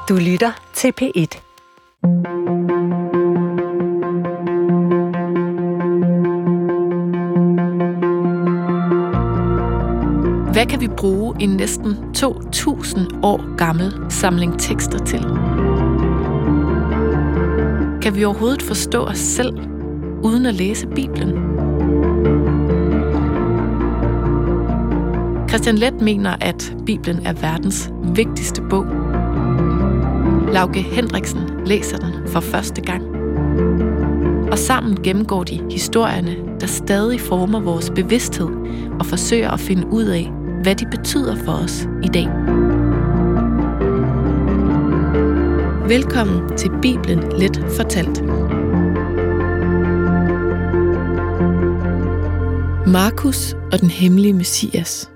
Du lytter til P1. Hvad kan vi bruge en næsten 2000 år gammel samling tekster til? Kan vi overhovedet forstå os selv, uden at læse Bibelen? Christian Leth mener, at Bibelen er verdens vigtigste bog. Lauke Hendriksen læser den for første gang. Og sammen gennemgår de historierne, der stadig former vores bevidsthed og forsøger at finde ud af, hvad de betyder for os i dag. Velkommen til Bibelen Let fortalt. Markus og den hemmelige Messias.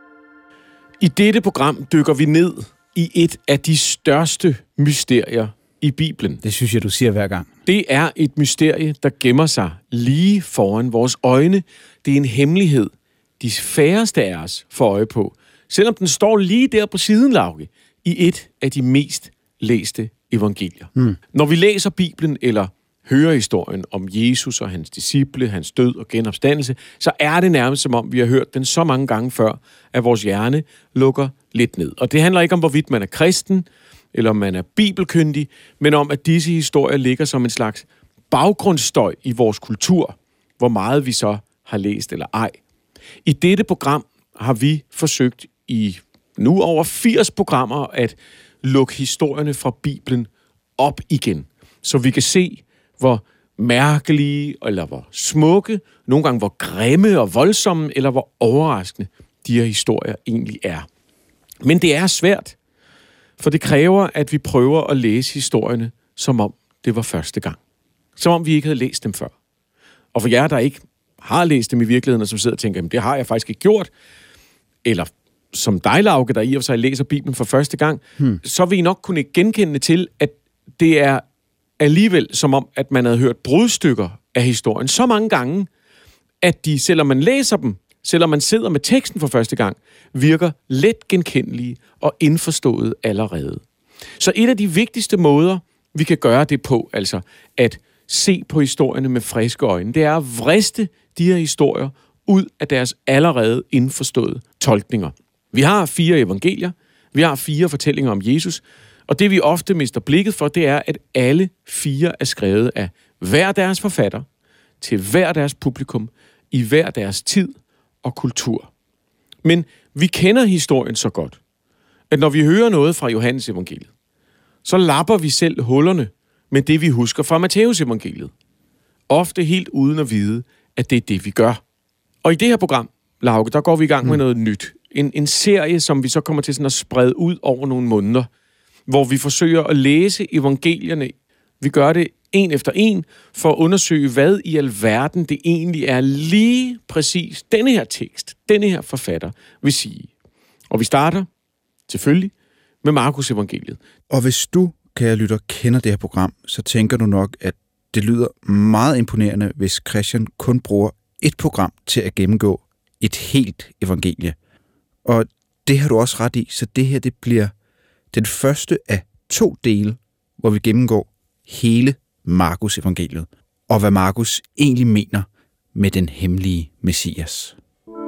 I dette program dykker vi ned i et af de største mysterier i Bibelen. Det synes jeg, du siger hver gang. Det er et mysterie, der gemmer sig lige foran vores øjne. Det er en hemmelighed, de færreste af os får øje på, selvom den står lige der på siden, Lauke, i et af de mest læste evangelier. Når vi læser Bibelen eller hører historien om Jesus og hans disciple, hans død og genopstandelse, så er det nærmest som om, vi har hørt den så mange gange før, at vores hjerne lukker lidt ned. Og det handler ikke om, hvorvidt man er kristen, eller om man er bibelkyndig, men om, at disse historier ligger som en slags baggrundsstøj i vores kultur, hvor meget vi så har læst eller ej. I dette program har vi forsøgt i nu over 80 programmer at lukke historierne fra Bibelen op igen, så vi kan se, hvor mærkelige, eller hvor smukke, nogle gange hvor grimme og voldsomme, eller hvor overraskende de her historier egentlig er. Men det er svært, for det kræver, at vi prøver at læse historierne, som om det var første gang. Som om vi ikke havde læst dem før. Og for jer, der ikke har læst dem i virkeligheden, og som sidder og tænker, det har jeg faktisk ikke gjort, eller som dig, Lauke, der i og for sig læser Bibelen for første gang, så vil I nok kunne genkende til, at det er alligevel som om, at man havde hørt brudstykker af historien så mange gange, at de, selvom man læser dem, selvom man sidder med teksten for første gang, virker let genkendelige og indforståede allerede. Så et af de vigtigste måder, vi kan gøre det på, altså at se på historierne med friske øjne, det er at vriste de her historier ud af deres allerede indforståede tolkninger. Vi har 4 evangelier, vi har 4 fortællinger om Jesus, og det vi ofte mister blikket for, det er, at alle 4 er skrevet af hver deres forfatter, til hver deres publikum, i hver deres tid og kultur. Men vi kender historien så godt, at når vi hører noget fra Johannes evangeliet, så lapper vi selv hullerne med det, vi husker fra Matthæus evangeliet. Ofte helt uden at vide, at det er det, vi gør. Og i det her program, Lauke, der går vi i gang med noget nyt. En serie, som vi så kommer til sådan at sprede ud over nogle måneder, hvor vi forsøger at læse evangelierne. Vi gør det en efter en, for at undersøge, hvad i alverden det egentlig er lige præcis denne her tekst, denne her forfatter vil sige. Og vi starter selvfølgelig med Markus evangeliet. Og hvis du, kære lytter, kender det her program, så tænker du nok, at det lyder meget imponerende, hvis Christian kun bruger et program til at gennemgå et helt evangelie. Og det har du også ret i, så det her det bliver den første af 2 dele, hvor vi gennemgår hele Markus evangeliet, og hvad Markus egentlig mener med den hemmelige Messias.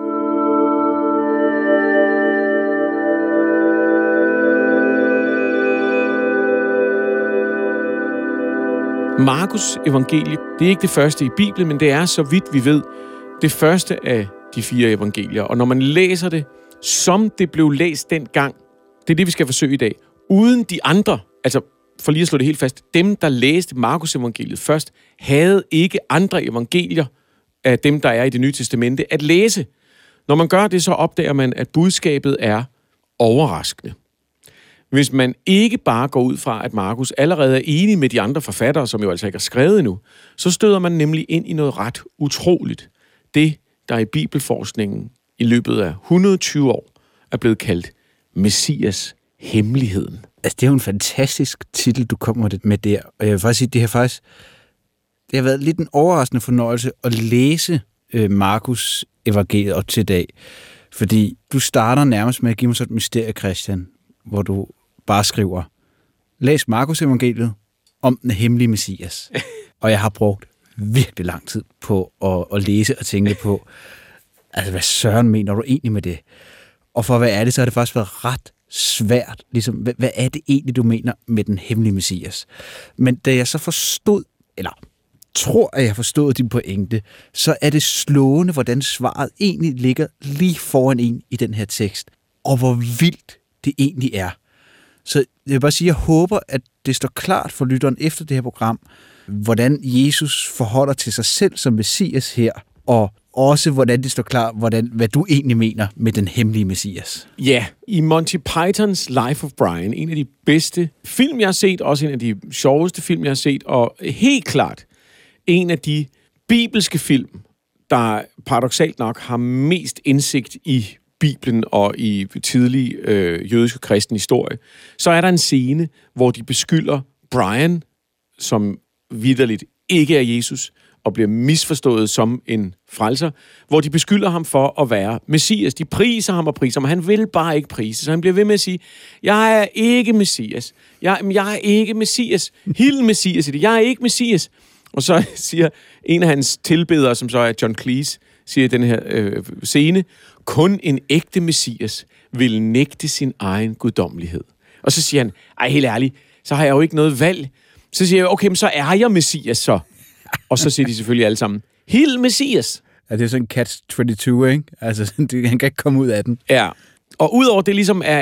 Markus evangelie, det er ikke det første i Bibelen, men det er, så vidt vi ved, det første af de 4 evangelier. Og når man læser det, som det blev læst dengang, det er det, vi skal forsøge i dag, uden de andre, altså for lige at slå det helt fast, dem, der læste Markus evangeliet først, havde ikke andre evangelier af dem, der er i Det Nye Testamente, at læse. Når man gør det, så opdager man, at budskabet er overraskende. Hvis man ikke bare går ud fra, at Markus allerede er enig med de andre forfattere, som jo altså ikke har skrevet endnu, så støder man nemlig ind i noget ret utroligt. Det, der i bibelforskningen i løbet af 120 år er blevet kaldt Messias hemmeligheden. Altså, det er jo en fantastisk titel, du kommer med der. Og jeg vil faktisk sige, det har været lidt en overraskende fornøjelse at læse Markus evangeliet op til i dag. Fordi du starter nærmest med at give mig sådan et mysterie, Christian, hvor du bare skriver, læs Markus evangeliet om den hemmelige Messias. Og jeg har brugt virkelig lang tid på at læse og tænke på, altså hvad søren mener du egentlig med det? Og for at være ærlig, så har det faktisk været ret svært. Ligesom, hvad er det egentlig, du mener med den hemmelige Messias? Men da jeg så forstod, eller tror, at jeg forstod din pointe, så er det slående, hvordan svaret egentlig ligger lige foran en i den her tekst. Og hvor vildt det egentlig er. Så jeg vil bare sige, at jeg håber, at det står klart for lytteren efter det her program, hvordan Jesus forholder til sig selv som Messias her, og også hvordan det står klart, hvad du egentlig mener med den hemmelige Messias. Ja, i Monty Pythons Life of Brian, en af de bedste film, jeg har set, også en af de sjoveste film, jeg har set, og helt klart en af de bibelske film, der paradoksalt nok har mest indsigt i Bibelen og i tidlig jødisk og kristen historie, så er der en scene, hvor de beskylder Brian, som vitterligt ikke er Jesus, og bliver misforstået som en frelser, hvor de beskylder ham for at være Messias. De priser ham og priser ham, han vil bare ikke prise, så han bliver ved med at sige, jeg er ikke Messias. Jeg er ikke Messias. Hilden Messias i det. Jeg er ikke Messias. Og så siger en af hans tilbedere, som så er John Cleese, siger i den her scene, kun en ægte Messias vil nægte sin egen guddommelighed. Og så siger han, helt ærligt, så har jeg jo ikke noget valg. Så siger jeg, okay, men så er jeg Messias så. Og så siger de selvfølgelig alle sammen, Hild Messias. Ja, det er sådan en catch-22, ikke? Altså, han kan ikke komme ud af den. Ja, og udover det ligesom er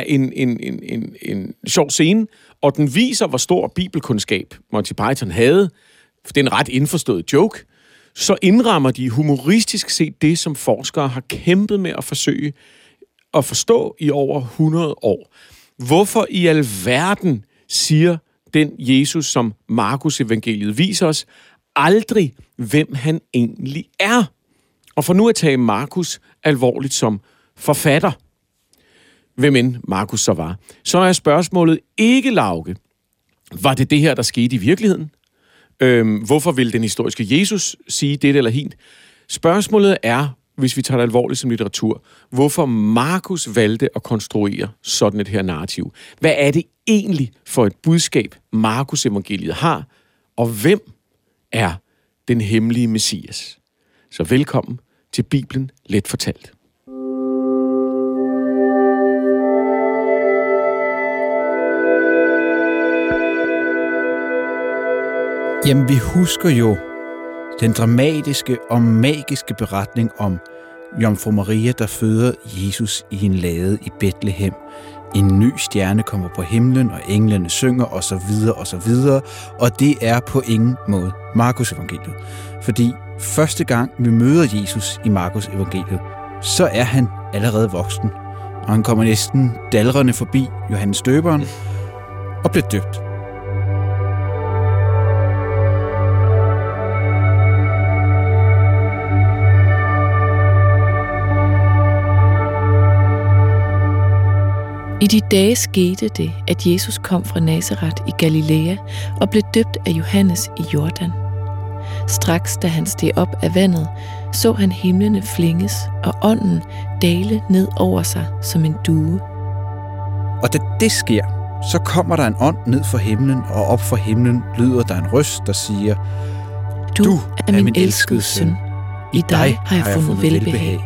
en sjov scene, og den viser, hvor stor bibelkundskab Monty Python havde, for det er en ret indforstået joke, så indrammer de humoristisk set det, som forskere har kæmpet med at forsøge at forstå i over 100 år. Hvorfor i alverden siger den Jesus, som Markus evangeliet viser os, aldrig, hvem han egentlig er? Og for nu at tage Markus alvorligt som forfatter, hvem end Markus så var, så er spørgsmålet ikke, Lauke, var det her, der skete i virkeligheden? Hvorfor vil den historiske Jesus sige det eller hint? Spørgsmålet er, hvis vi tager det alvorligt som litteratur, hvorfor Markus valgte at konstruere sådan et her narrativ. Hvad er det egentlig for et budskab, Markus evangeliet har, og hvem er den hemmelige Messias? Så velkommen til Bibelen Let Fortalt. Jamen, vi husker jo den dramatiske og magiske beretning om Jomfru Maria, der føder Jesus i en lade i Betlehem. En ny stjerne kommer på himlen, og englene synger osv. osv. Og det er på ingen måde Markus evangeliet. Fordi første gang vi møder Jesus i Markus evangeliet, så er han allerede voksen. Og han kommer næsten dalrende forbi Johannes Døberen og bliver døbt. I de dage skete det, at Jesus kom fra Nazaret i Galilea og blev døbt af Johannes i Jordan. Straks da han steg op af vandet, så han himlene flænges og ånden dale ned over sig som en due. Og da det sker, så kommer der en ånd ned fra himlen, og op fra himlen lyder der en røst, der siger, Du er min elskede søn. I dig har jeg fundet velbehag.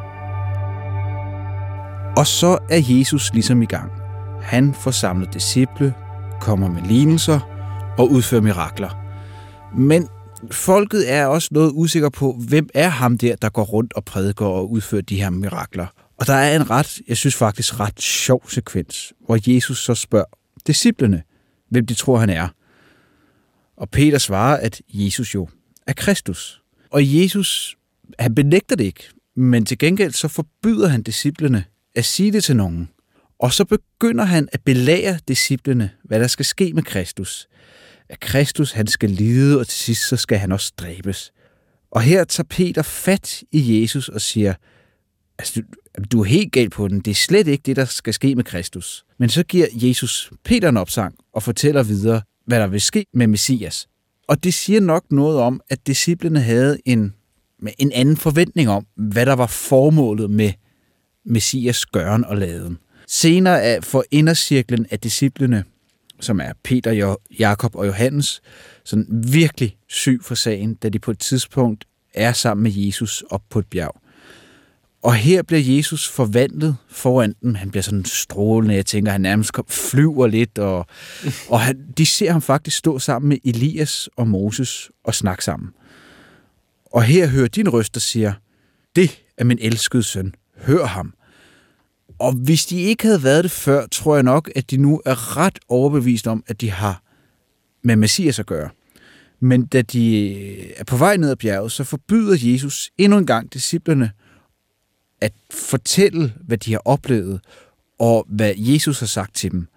Og så er Jesus ligesom i gang. Han får samlet disciple, kommer med lignelser og udfører mirakler. Men folket er også noget usikker på, hvem er ham der går rundt og prædiker og udfører de her mirakler. Og der er en jeg synes faktisk ret sjov sekvens, hvor Jesus så spørger disciplene, hvem de tror han er. Og Peter svarer, at Jesus jo er Kristus. Og Jesus, han benægter det ikke, men til gengæld så forbyder han disciplene at sige det til nogen. Og så begynder han at belære disciplene, hvad der skal ske med Kristus. At Kristus, han skal lide, og til sidst så skal han også dræbes. Og her tager Peter fat i Jesus og siger, altså, du er helt galt på den. Det er slet ikke det, der skal ske med Kristus. Men så giver Jesus Peter en opsang og fortæller videre, hvad der vil ske med Messias. Og det siger nok noget om, at disciplene havde en anden forventning om, hvad der var formålet med Messias gøren og laden. Senere for indercirklen af disciplene som er Peter, Jakob og Johannes, sådan virkelig syg for sagen, da de på et tidspunkt er sammen med Jesus op på et bjerg. Og her bliver Jesus forvandlet foran dem. Han bliver sådan strålende. Jeg tænker, han nærmest flyver lidt. Og de ser ham faktisk stå sammen med Elias og Moses og snakke sammen. Og her hører din røst, der siger, det er min elskede søn. Hør ham. Og hvis de ikke havde været det før, tror jeg nok, at de nu er ret overbevist om, at de har med Messias at gøre. Men da de er på vej ned ad bjerget, så forbyder Jesus endnu en gang disciplerne at fortælle, hvad de har oplevet, og hvad Jesus har sagt til dem.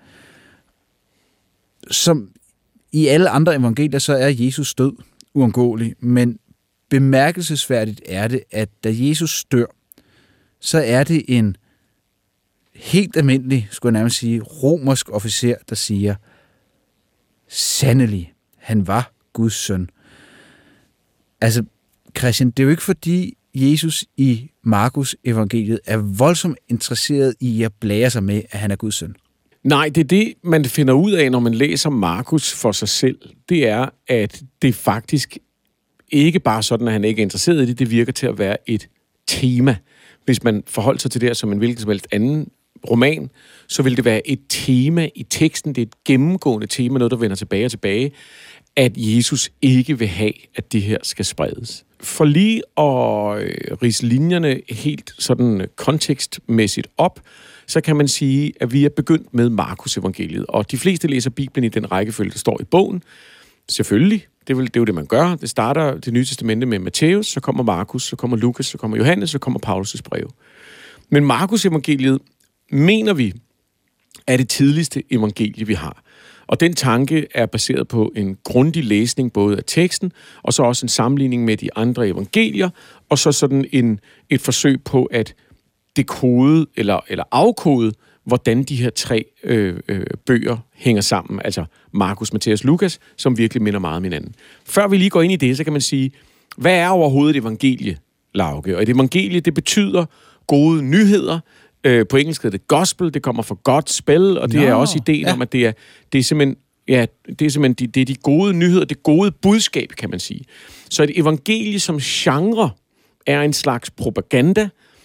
Som i alle andre evangelier, så er Jesus død uundgåelig, men bemærkelsesværdigt er det, at da Jesus dør, så er det en helt almindelig, skulle jeg nærmest sige, romersk officer, der siger, sandelig, han var Guds søn. Altså, Christian, det er jo ikke fordi Jesus i Markus evangeliet er voldsomt interesseret i at blære sig med, at han er Guds søn. Nej, det er det, man finder ud af, når man læser Markus for sig selv. Det er, at det faktisk ikke bare sådan, at han ikke er interesseret i det. Det virker til at være et tema. Hvis man forholder sig til det her som en hvilken som helst anden roman, så vil det være et tema i teksten. Det er et gennemgående tema, noget der vender tilbage og tilbage, at Jesus ikke vil have, at det her skal spredes. For lige at ridse linjerne helt sådan kontekstmæssigt op, så kan man sige, at vi er begyndt med Markus evangeliet, og de fleste læser Bibelen i den rækkefølge, der står i bogen. Selvfølgelig, det er jo det, man gør. Det starter det nye testamente med Matthæus, så kommer Markus, så kommer Lukas, så kommer Johannes, så kommer Paulus' brev. Men Markus evangeliet, mener vi, er det tidligste evangelie, vi har. Og den tanke er baseret på en grundig læsning både af teksten, og så også en sammenligning med de andre evangelier, og så sådan et forsøg på at dekode eller afkode, hvordan de her tre bøger hænger sammen. Altså Markus, Matthæus, Lukas, som virkelig minder meget om hinanden. Før vi lige går ind i det, så kan man sige, hvad er overhovedet et evangelie, Lauke? Og et evangelie, det betyder gode nyheder. På engelsk hedder det gospel, det kommer fra gospel, og det er også ideen om, at det er simpelthen de gode nyheder, det gode budskab, kan man sige. Så et evangelie som genre er en slags propaganda.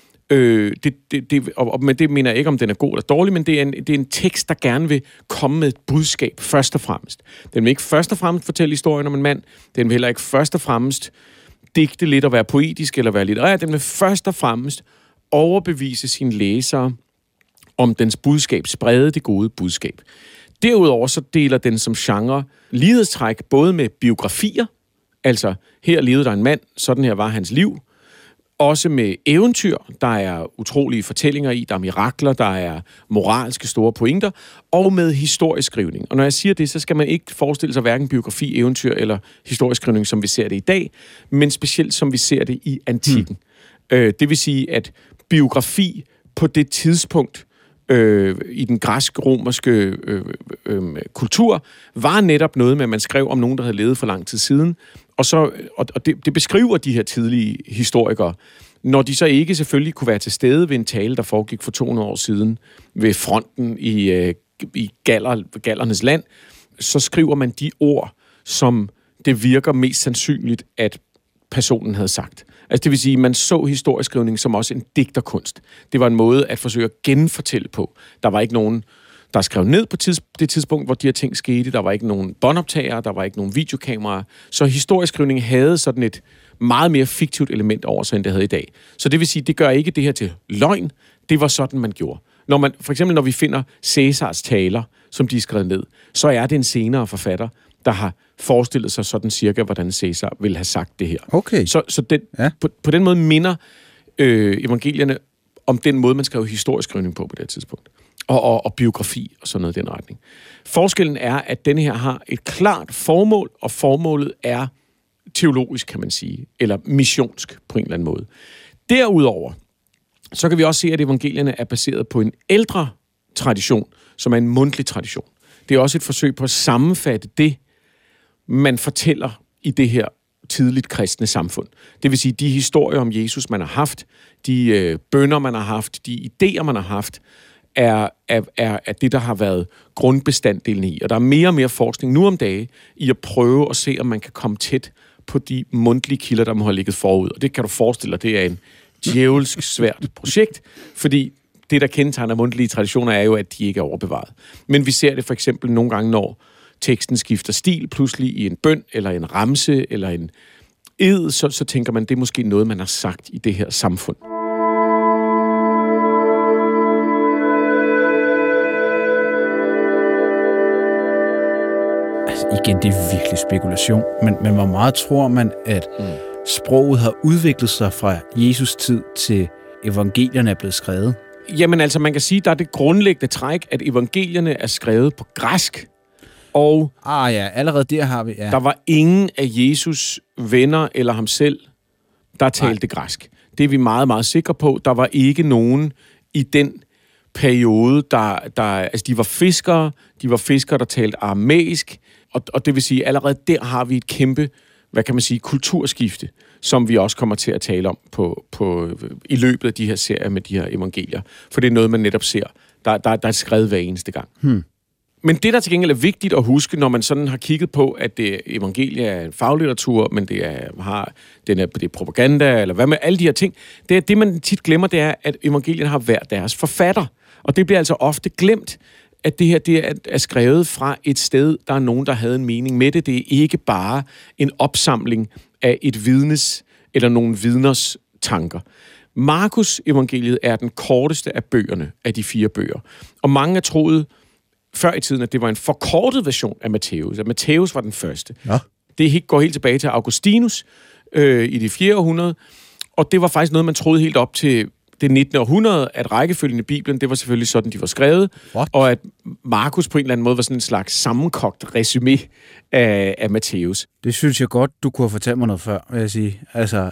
Men det mener jeg ikke, om den er god eller dårlig, men det er en tekst, der gerne vil komme med et budskab, først og fremmest. Den vil ikke først og fremmest fortælle historien om en mand, den vil heller ikke først og fremmest digte lidt og være poetisk eller være litterær, den vil først og fremmest overbevise sine læsere om dens budskab, sprede det gode budskab. Derudover så deler den som genre lighedstræk både med biografier, altså her levede der en mand, sådan her var hans liv, også med eventyr, der er utrolige fortællinger i, der er mirakler, der er moralske store pointer, og med historieskrivning. Og når jeg siger det, så skal man ikke forestille sig hverken biografi, eventyr eller historieskrivning, som vi ser det i dag, men specielt som vi ser det i antikken. Det vil sige, at biografi på det tidspunkt i den græsk-romerske kultur var netop noget med, at man skrev om nogen, der havde levet for lang tid siden, og det beskriver de her tidlige historikere, når de så ikke selvfølgelig kunne være til stede ved en tale, der foregik for 200 år siden ved fronten i gallernes land, så skriver man de ord, som det virker mest sandsynligt, at personen havde sagt. Altså det vil sige, at man så historieskrivning som også en digterkunst. Det var en måde at forsøge at genfortælle på. Der var ikke nogen, der skrev ned på det tidspunkt, hvor de her ting skete. Der var ikke nogen båndoptagere, der var ikke nogen videokameraer. Så historieskrivning havde sådan et meget mere fiktivt element over sig, end det havde i dag. Så det vil sige, det gør ikke det her til løgn. Det var sådan, man gjorde. For eksempel når vi finder Cæsars taler, som de er skrevet ned, så er det en senere forfatter, der har forestillet sig sådan cirka, hvordan Cæsar ville have sagt det her. Okay. Så på den måde minder evangelierne om den måde, man skrev historieskrivning på det tidspunkt. Og biografi og sådan noget i den retning. Forskellen er, at denne her har et klart formål, og formålet er teologisk, kan man sige, eller missionsk på en eller anden måde. Derudover, så kan vi også se, at evangelierne er baseret på en ældre tradition, som er en mundtlig tradition. Det er også et forsøg på at sammenfatte det, man fortæller i det her tidligt kristne samfund. Det vil sige, de historier om Jesus, man har haft, de bønner, man har haft, de idéer, man har haft, er det, der har været grundbestanddelen i. Og der er mere og mere forskning nu om dage i at prøve at se, om man kan komme tæt på de mundtlige kilder, der må have ligget forud. Og det kan du forestille dig, det er en djævelsk svært projekt, fordi det, der kendetegner mundtlige traditioner, er jo, at de ikke er overbevaret. Men vi ser det for eksempel nogle gange, når teksten skifter stil, pludselig i en bøn, eller en ramse, eller en ed, så tænker man, det er måske noget, man har sagt i det her samfund. Altså igen, det er virkelig spekulation, men hvor meget tror man, at sproget har udviklet sig fra Jesus tid til evangelierne er blevet skrevet? Jamen altså, man kan sige, der er det grundlæggende træk, at evangelierne er skrevet på græsk, og ja, allerede der har vi, ja. Der var ingen af Jesus' venner eller ham selv, der talte græsk. Det er vi meget, meget sikre på. Der var ikke nogen i den periode, altså de var fiskere, der talte aramæisk, og det vil sige, allerede der har vi et kæmpe, hvad kan man sige, kulturskifte, som vi også kommer til at tale om i løbet af de her serier med de her evangelier. For det er noget, man netop ser. Der er skrevet hver eneste gang. Men det, der til gengæld er vigtigt at huske, når man sådan har kigget på, at evangelie er en faglitteratur, men det er propaganda, eller hvad med alle de her ting, det man tit glemmer, det er, at evangelierne har hver deres forfatter. Og det bliver altså ofte glemt, at det her det er skrevet fra et sted, der er nogen, der havde en mening med det. Det er ikke bare en opsamling af et vidnes eller nogle vidners tanker. Markus evangeliet er den korteste af bøgerne, af de 4 bøger. Og mange har troet før i tiden, at det var en forkortet version af Matthæus. At Matthæus var den første. Ja. Det går helt tilbage til Augustinus i det 4. århundrede. Og det var faktisk noget, man troede helt op til det 19. århundrede, at rækkefølgen i Bibelen, det var selvfølgelig sådan, de var skrevet. What? Og at Markus på en eller anden måde var sådan en slags sammenkogt resumé af Matthæus. Det synes jeg godt, du kunne have fortalt mig noget før, vil jeg sige. Altså,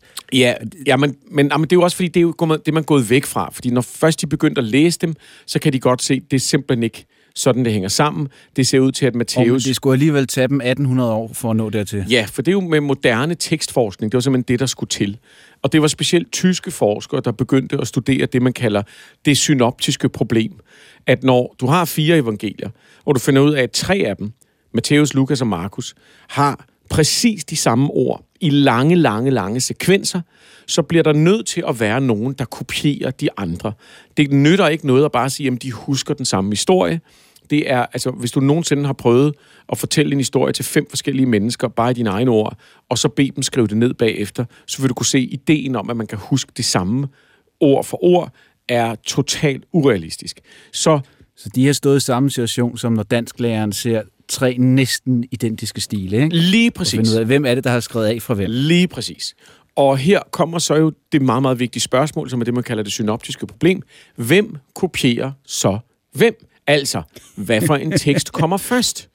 men det er jo også fordi, det er jo det, man er gået væk fra. Fordi når først de begyndte at læse dem, så kan de godt se, det er simpelthen ikke sådan, det hænger sammen. Det ser ud til, at Matthæus... det skulle alligevel tage dem 1800 år for at nå dertil. Ja, for det er jo med moderne tekstforskning. Det var simpelthen det, der skulle til. Og det var specielt tyske forskere, der begyndte at studere det, man kalder det synoptiske problem. At når du har 4 evangelier, og du finder ud af, at 3 af dem, Matthæus, Lukas og Markus, har præcis de samme ord i lange sekvenser, så bliver der nødt til at være nogen, der kopierer de andre. Det nytter ikke noget at bare sige, at de husker den samme historie. Det er, altså, hvis du nogensinde har prøvet at fortælle en historie til 5 forskellige mennesker, bare i dine egne ord, og så bede dem skrive det ned bagefter, så vil du kunne se ideen om, at man kan huske det samme ord for ord, er totalt urealistisk. Så de har stået i samme situation, som når dansklæreren ser 3 næsten identiske stile, ikke? Lige præcis. Ud af, hvem er det, der har skrevet af fra hvem? Lige præcis. Og her kommer så jo det meget, meget vigtige spørgsmål, som er det, man kalder det synoptiske problem. Hvem kopierer så hvem? Altså, hvad for en tekst kommer først?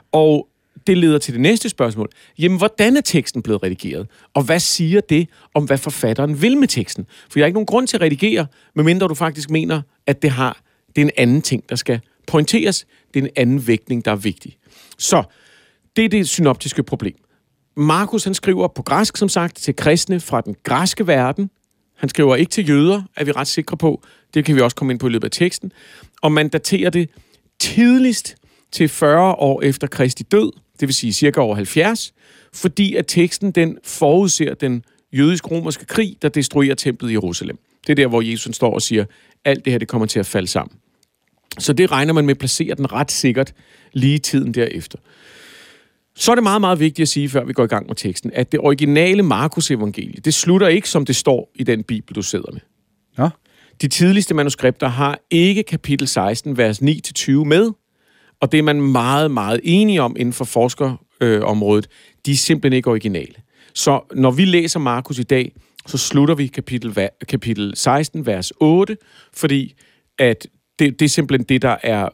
Og det leder til det næste spørgsmål. Jamen, hvordan er teksten blevet redigeret? Og hvad siger det om, hvad forfatteren vil med teksten? For jeg har ikke nogen grund til at redigere, medmindre du faktisk mener, at det er en anden ting, der skal pointeres. Det er en anden vægtning, der er vigtig. Så det er det synoptiske problem. Markus, han skriver på græsk, som sagt, til kristne fra den græske verden. Han skriver ikke til jøder, er vi ret sikre på. Det kan vi også komme ind på i løbet af teksten. Og man daterer det tidligst til 40 år efter Kristi død, det vil sige cirka over 70, fordi at teksten den forudser den jødisk-romerske krig, der destruerer templet i Jerusalem. Det er der, hvor Jesus står og siger, alt det her det kommer til at falde sammen. Så det regner man med at placere den ret sikkert lige tiden derefter. Så er det meget, meget vigtigt at sige, før vi går i gang med teksten, at det originale Markus-evangelie, det slutter ikke, som det står i den bibel, du sidder med. Ja. De tidligste manuskripter har ikke kapitel 16, vers 9-20 med, og det er man meget, meget enige om inden for forskerområdet. De er simpelthen ikke originale. Så når vi læser Markus i dag, så slutter vi kapitel 16, vers 8, fordi at det er simpelthen det, der er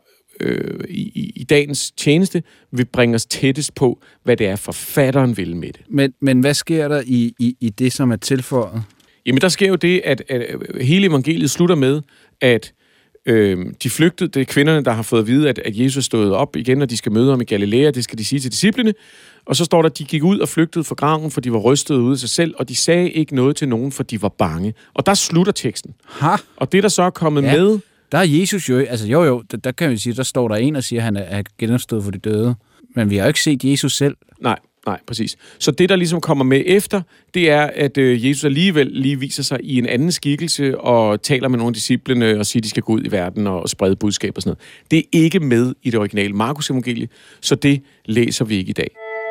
i dagens tjeneste, vil bringe os tættest på, hvad det er, forfatteren vil med det. Men hvad sker der i det, som er tilføjet? Jamen, der sker jo det, at hele evangeliet slutter med, at de flygtede, det er kvinderne, der har fået at vide, at Jesus stod op igen, og de skal møde ham i Galilea, det skal de sige til disciplene. Og så står der, at de gik ud og flygtede fra graven, for de var rystede ude af sig selv, og de sagde ikke noget til nogen, for de var bange. Og der slutter teksten. Ha? Og det, der så er kommet med... Der er Jesus jo, altså der kan vi sige, der står der en og siger, at han er genopstået for de døde. Men vi har jo ikke set Jesus selv. Nej, præcis. Så det, der ligesom kommer med efter, det er, at Jesus alligevel lige viser sig i en anden skikkelse og taler med nogle af disciplene og siger, at de skal gå ud i verden og sprede budskab og sådan noget. Det er ikke med i det originale Markus evangelie, så det læser vi ikke i dag.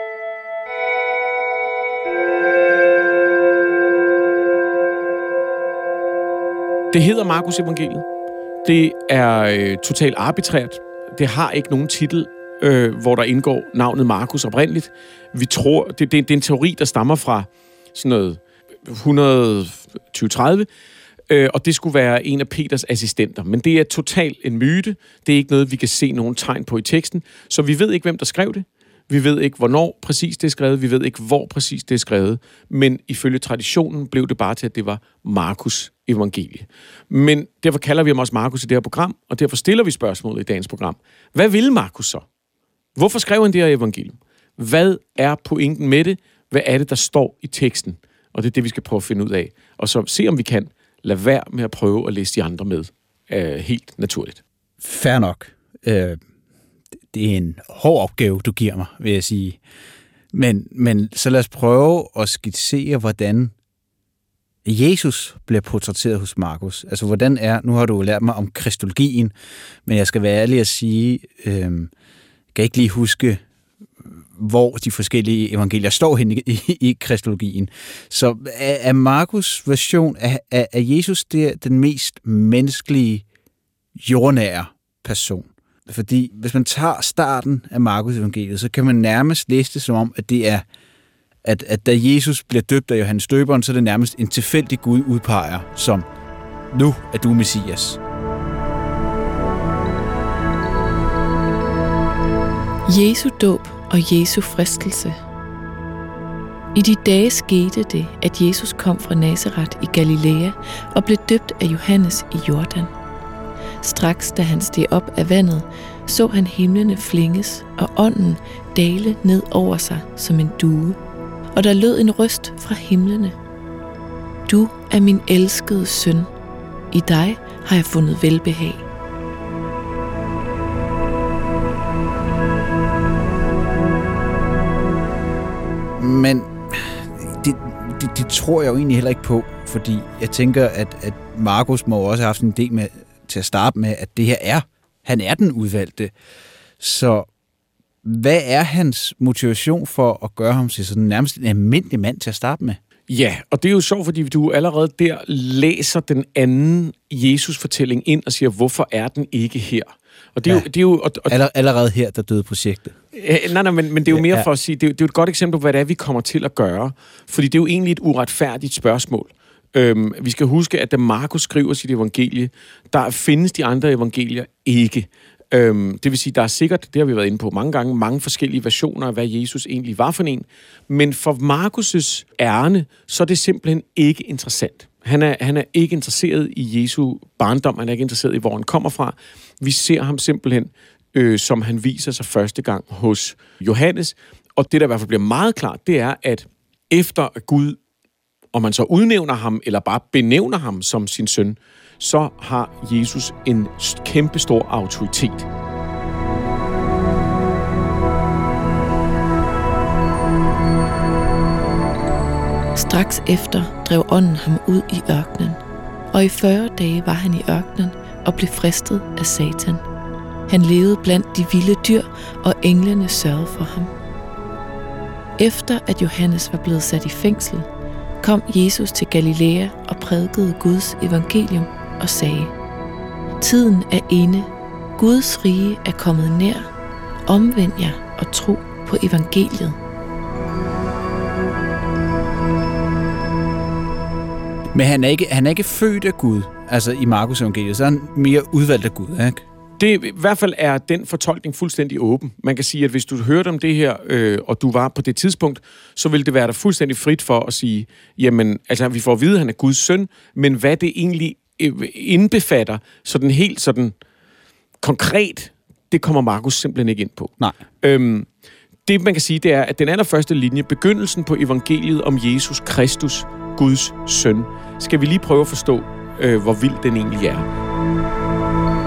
Det hedder Markus evangeliet. Det er totalt arbitrært. Det har ikke nogen titel, hvor der indgår navnet Markus oprindeligt. Vi tror, det er en teori, der stammer fra sådan noget 120-30, og det skulle være en af Peters assistenter. Men det er totalt en myte. Det er ikke noget, vi kan se nogen tegn på i teksten. Så vi ved ikke, hvem der skrev det. Vi ved ikke, hvornår præcis det er skrevet. Vi ved ikke, hvor præcis det er skrevet. Men ifølge traditionen blev det bare til, at det var Markus evangelie. Men derfor kalder vi ham også Markus i det her program, og derfor stiller vi spørgsmålet i dagens program. Hvad ville Markus så? Hvorfor skrev han det her evangelium? Hvad er pointen med det? Hvad er det, der står i teksten? Og det er det, vi skal prøve at finde ud af. Og så se, om vi kan lade være med at prøve at læse de andre med. Helt naturligt. Fair nok. Det er en hård opgave, du giver mig, vil jeg sige. Men så lad os prøve at skitsere, hvordan Jesus bliver portrætteret hos Markus. Altså, hvordan nu har du lært mig om kristologien, men jeg skal være ærlig at sige, kan ikke lige huske, hvor de forskellige evangelier står henne i kristologien. Så er Markus' version af Jesus den mest menneskelige, jordnære person? Fordi hvis man tager starten af Markus evangeliet, så kan man nærmest læse det som om, at det er, at da Jesus bliver døbt af Johannes Døberen, så er det nærmest en tilfældig Gud udpeger, som nu er du Messias. Jesu dåb og Jesu fristelse. I de dage skete det, at Jesus kom fra Nazaret i Galilea og blev døbt af Johannes i Jordan. Straks da han steg op af vandet, så han himlene flænges og ånden dale ned over sig som en due. Og der lød en røst fra himlene. Du er min elskede søn. I dig har jeg fundet velbehag. Men det tror jeg jo egentlig heller ikke på, fordi jeg tænker, at Markus må også have haft en idé med til at starte med, at det her han er den udvalgte. Så hvad er hans motivation for at gøre ham til sådan nærmest en almindelig mand til at starte med? Ja, og det er jo sjovt, fordi du allerede der læser den anden Jesus-fortælling ind og siger, hvorfor er den ikke her? Og det er jo allerede her, der døde projektet. Nej, men det er jo mere for at sige, det er jo et godt eksempel på, hvad det er, vi kommer til at gøre. Fordi det er jo egentlig et uretfærdigt spørgsmål. Vi skal huske, at da Markus skriver sit evangelie, der findes de andre evangelier ikke. Det vil sige, der er sikkert, det har vi været inde på mange gange, mange forskellige versioner af, hvad Jesus egentlig var for en. Men for Markus' ærne, så er det simpelthen ikke interessant. Han er ikke interesseret i Jesu barndom, han er ikke interesseret i, hvor han kommer fra. Vi ser ham simpelthen, som han viser sig første gang hos Johannes. Og det, der i hvert fald bliver meget klart, det er, at efter Gud, om man så udnævner ham, eller bare benævner ham som sin søn, så har Jesus en kæmpestor autoritet. Straks efter drev ånden ham ud i ørkenen, og i 40 dage var han i ørkenen og blev fristet af Satan. Han levede blandt de vilde dyr, og englene sørgede for ham. Efter at Johannes var blevet sat i fængsel, kom Jesus til Galilea og prædikede Guds evangelium og sagde: Tiden er inde, Guds rige er kommet nær, omvend jer og tro på evangeliet. Men han er ikke født af Gud, altså i Markus evangeliet, så er han mere udvalgt af Gud, ikke? Det i hvert fald er den fortolkning fuldstændig åben. Man kan sige, at hvis du hørte om det her, og du var på det tidspunkt, så ville det være der fuldstændig frit for at sige, jamen, altså vi får at vide, at han er Guds søn, men hvad det egentlig indbefatter, sådan helt sådan konkret, det kommer Markus simpelthen ikke ind på. Nej. Det man kan sige, det er, at den allerførste linje, begyndelsen på evangeliet om Jesus Kristus, Guds søn, skal vi lige prøve at forstå, hvor vild den egentlig er.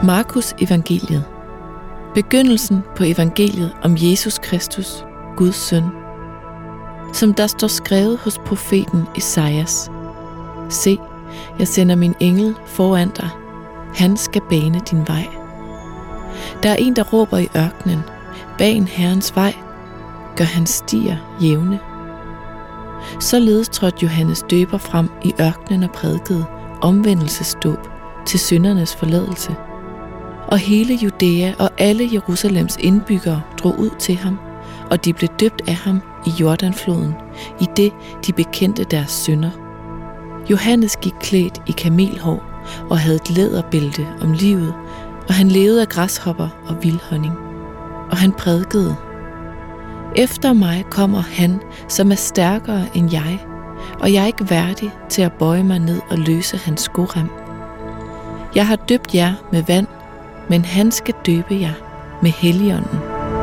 Markus evangeliet. Begyndelsen på evangeliet om Jesus Kristus, Guds søn. Som der står skrevet hos profeten Esajas. Se, jeg sender min engel foran dig. Han skal bane din vej. Der er en, der råber i ørkenen. Ban Herrens vej. Gør hans stier jævne. Således trådte Johannes døber frem i ørkenen og prædikede omvendelsesdåb til syndernes forladelse. Og hele Judæa og alle Jerusalems indbyggere drog ud til ham, og de blev døbt af ham i Jordanfloden, i det de bekendte deres synder. Johannes gik klædt i kamelhår og havde et læderbælte om livet, og han levede af græshopper og vildhonning. Og han prædikede: Efter mig kommer han, som er stærkere end jeg, og jeg er ikke værdig til at bøje mig ned og løse hans skorem. Jeg har døbt jer med vand, men han skal døbe jer med Helligånden.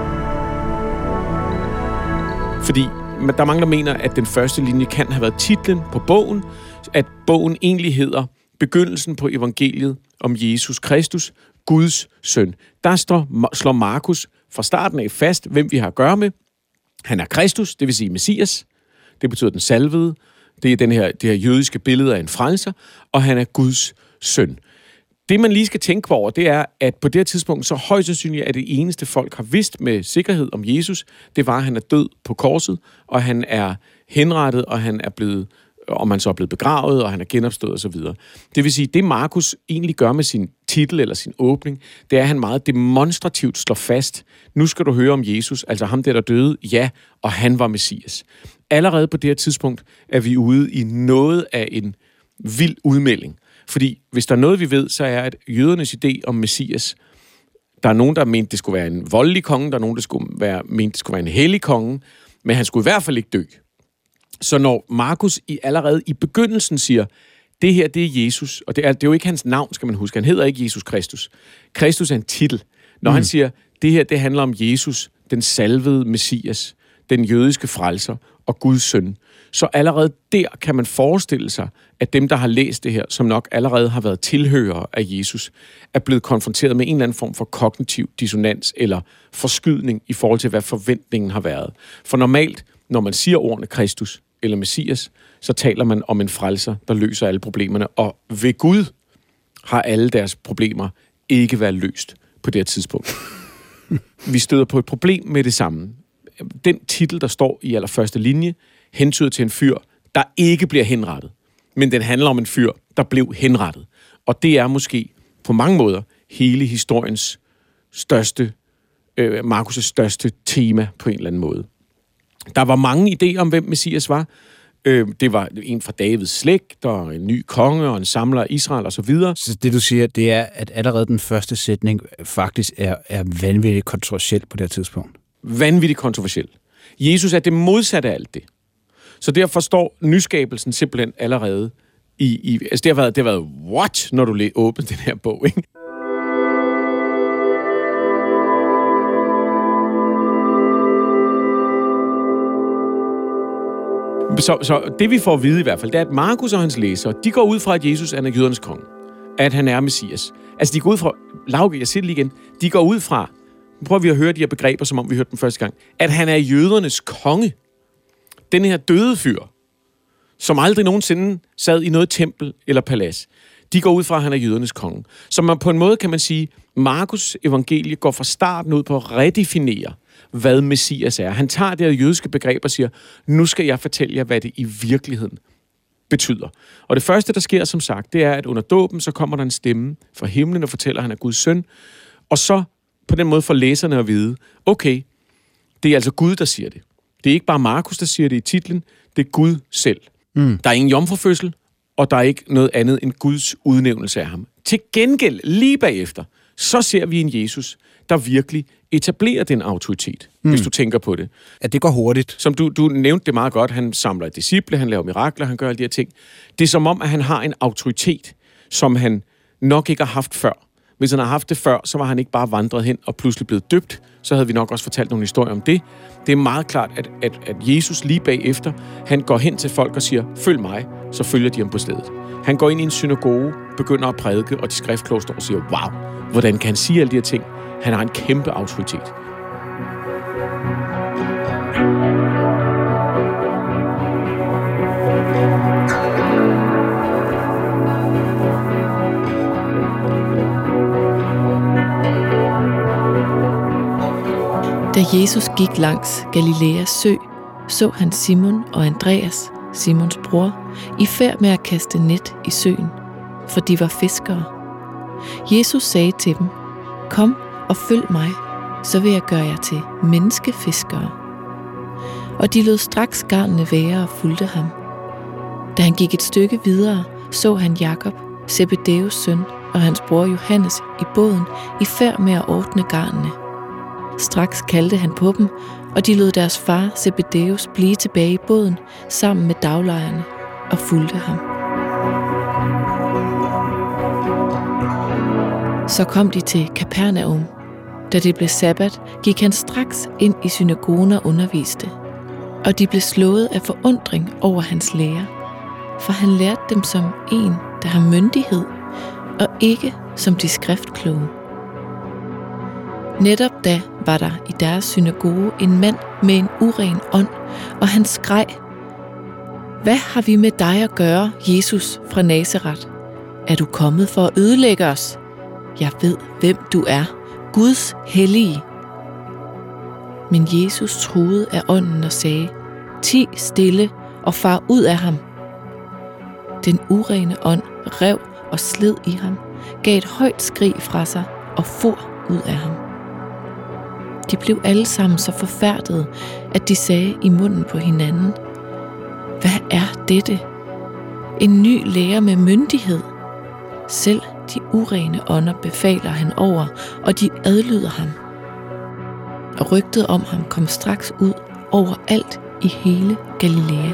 Fordi der er mange, der mener, at den første linje kan have været titlen på bogen, at bogen egentlig hedder Begyndelsen på evangeliet om Jesus Kristus, Guds søn. Der slår Markus fra starten af fast, hvem vi har at gøre med. Han er Kristus, det vil sige Messias. Det betyder den salvede. Det er det her jødiske billede af en frelser, og han er Guds søn. Det, man lige skal tænke over, det er, at på det her tidspunkt, så højst sandsynligt er det eneste folk har vidst med sikkerhed om Jesus, det var, at han er død på korset, og han er henrettet, og han er blevet, og man så er blevet begravet, og han er genopstået osv. Det vil sige, det Markus egentlig gør med sin titel eller sin åbning, det er, at han meget demonstrativt slår fast, nu skal du høre om Jesus, altså ham der døde, ja, og han var Messias. Allerede på det her tidspunkt er vi ude i noget af en vild udmelding. Fordi hvis der er noget, vi ved, så er, at jødernes idé om Messias, der er nogen, der mente, det skulle være en voldelig konge, der er nogen, der mente, det skulle være en hellig konge, men han skulle i hvert fald ikke dø. Så når Markus allerede i begyndelsen siger, det her, det er Jesus, og det er jo ikke hans navn, skal man huske, han hedder ikke Jesus Kristus. Kristus er en titel. Når han siger, det her, det handler om Jesus, den salvede Messias, den jødiske frelser og Guds søn, så allerede der kan man forestille sig, at dem, der har læst det her, som nok allerede har været tilhørere af Jesus, er blevet konfronteret med en eller anden form for kognitiv dissonans eller forskydning i forhold til, hvad forventningen har været. For normalt, når man siger ordene Kristus eller Messias, så taler man om en frelser, der løser alle problemerne, og ved Gud har alle deres problemer ikke været løst på det her tidspunkt. Vi støder på et problem med det samme. Den titel, der står i allerførste linje, hentyder til en fyr, der ikke bliver henrettet. Men den handler om en fyr, der blev henrettet. Og det er måske på mange måder hele historiens største, Markus' største tema på en eller anden måde. Der var mange idéer om, hvem Messias var. Det var en fra Davids slægt, og en ny konge, og en samler af Israel osv. Så det, du siger, det er, at allerede den første sætning faktisk er vanvittigt kontroversiel på det her tidspunkt. Vanvittigt kontroversiel. Jesus er det modsatte af alt det. Så derfor står nyskabelsen simpelthen allerede altså det har været what, når du åbner den her bog, ikke? Så det vi får at vide i hvert fald, det er, at Markus og hans læsere, de går ud fra, at Jesus er jødernes konge. At han er Messias. Altså de går ud fra, Lauke, jeg siger det lige igen, de går ud fra, nu prøver vi at høre de her begreber, som om vi hørte dem første gang, at han er jødernes konge. Den her døde fyr, som aldrig nogensinde sad i noget tempel eller palads, de går ud fra, at han er jødernes konge. Så man på en måde kan man sige, Markus evangelie går fra starten ud på at redefinere, hvad Messias er. Han tager det her jødiske begreb og siger, nu skal jeg fortælle jer, hvad det i virkeligheden betyder. Og det første, der sker, som sagt, det er, at under dåben, så kommer der en stemme fra himlen og fortæller, at han er Guds søn. Og så på den måde får læserne at vide, okay, det er altså Gud, der siger det. Det er ikke bare Markus, der siger det i titlen, det er Gud selv. Der er ingen jomfrufødsel, og der er ikke noget andet end Guds udnævnelse af ham. Til gengæld, lige bagefter, så ser vi en Jesus, der virkelig etablerer den autoritet, hvis du tænker på det. At det går hurtigt. Som du nævnte det meget godt, han samler disciple, han laver mirakler, han gør alle de her ting. Det er som om, at han har en autoritet, som han nok ikke har haft før. Hvis han har haft det før, så var han ikke bare vandret hen og pludselig blevet døbt. Så havde vi nok også fortalt nogle historier om det. Det er meget klart, at Jesus lige bagefter, han går hen til folk og siger, følg mig, så følger de ham på stedet. Han går ind i en synagoge, begynder at prædike, og de skriftkloge står og siger, wow, Hvordan kan han sige alle de her ting? Han har en kæmpe autoritet. Da Jesus gik langs Galileas sø, så han Simon og Andreas, Simons bror, i færd med at kaste net i søen, for de var fiskere. Jesus sagde til dem, kom og følg mig, så vil jeg gøre jer til menneskefiskere. Og de lod straks garnene være og fulgte ham. Da han gik et stykke videre, så han Jakob, Zebedeus søn, og hans bror Johannes i båden i færd med at ordne garnene. Straks kaldte han på dem, og de lod deres far Zebedeus blive tilbage i båden sammen med daglejerne og fulgte ham. Så kom de til Kapernaum. Da det blev sabbat, gik han straks ind i synagogen og underviste, og de blev slået af forundring over hans lære, for han lærte dem som en, der har myndighed, og ikke som de skriftkloge. Netop da var der i deres synagoge en mand med en uren ånd, og han skreg, hvad har vi med dig at gøre, Jesus fra Nazaret? Er du kommet for at ødelægge os? Jeg ved, hvem du er, Guds hellige. Men Jesus truede af ånden og sagde, ti stille og far ud af ham. Den urene ånd rev og sled i ham, gav et højt skrig fra sig og for ud af ham. De blev alle sammen så forfærdede, at de sagde i munden på hinanden, hvad er dette? En ny lærer med myndighed. Selv de urene ånder befaler han over, og de adlyder ham. Og rygtet om ham kom straks ud overalt i hele Galilea.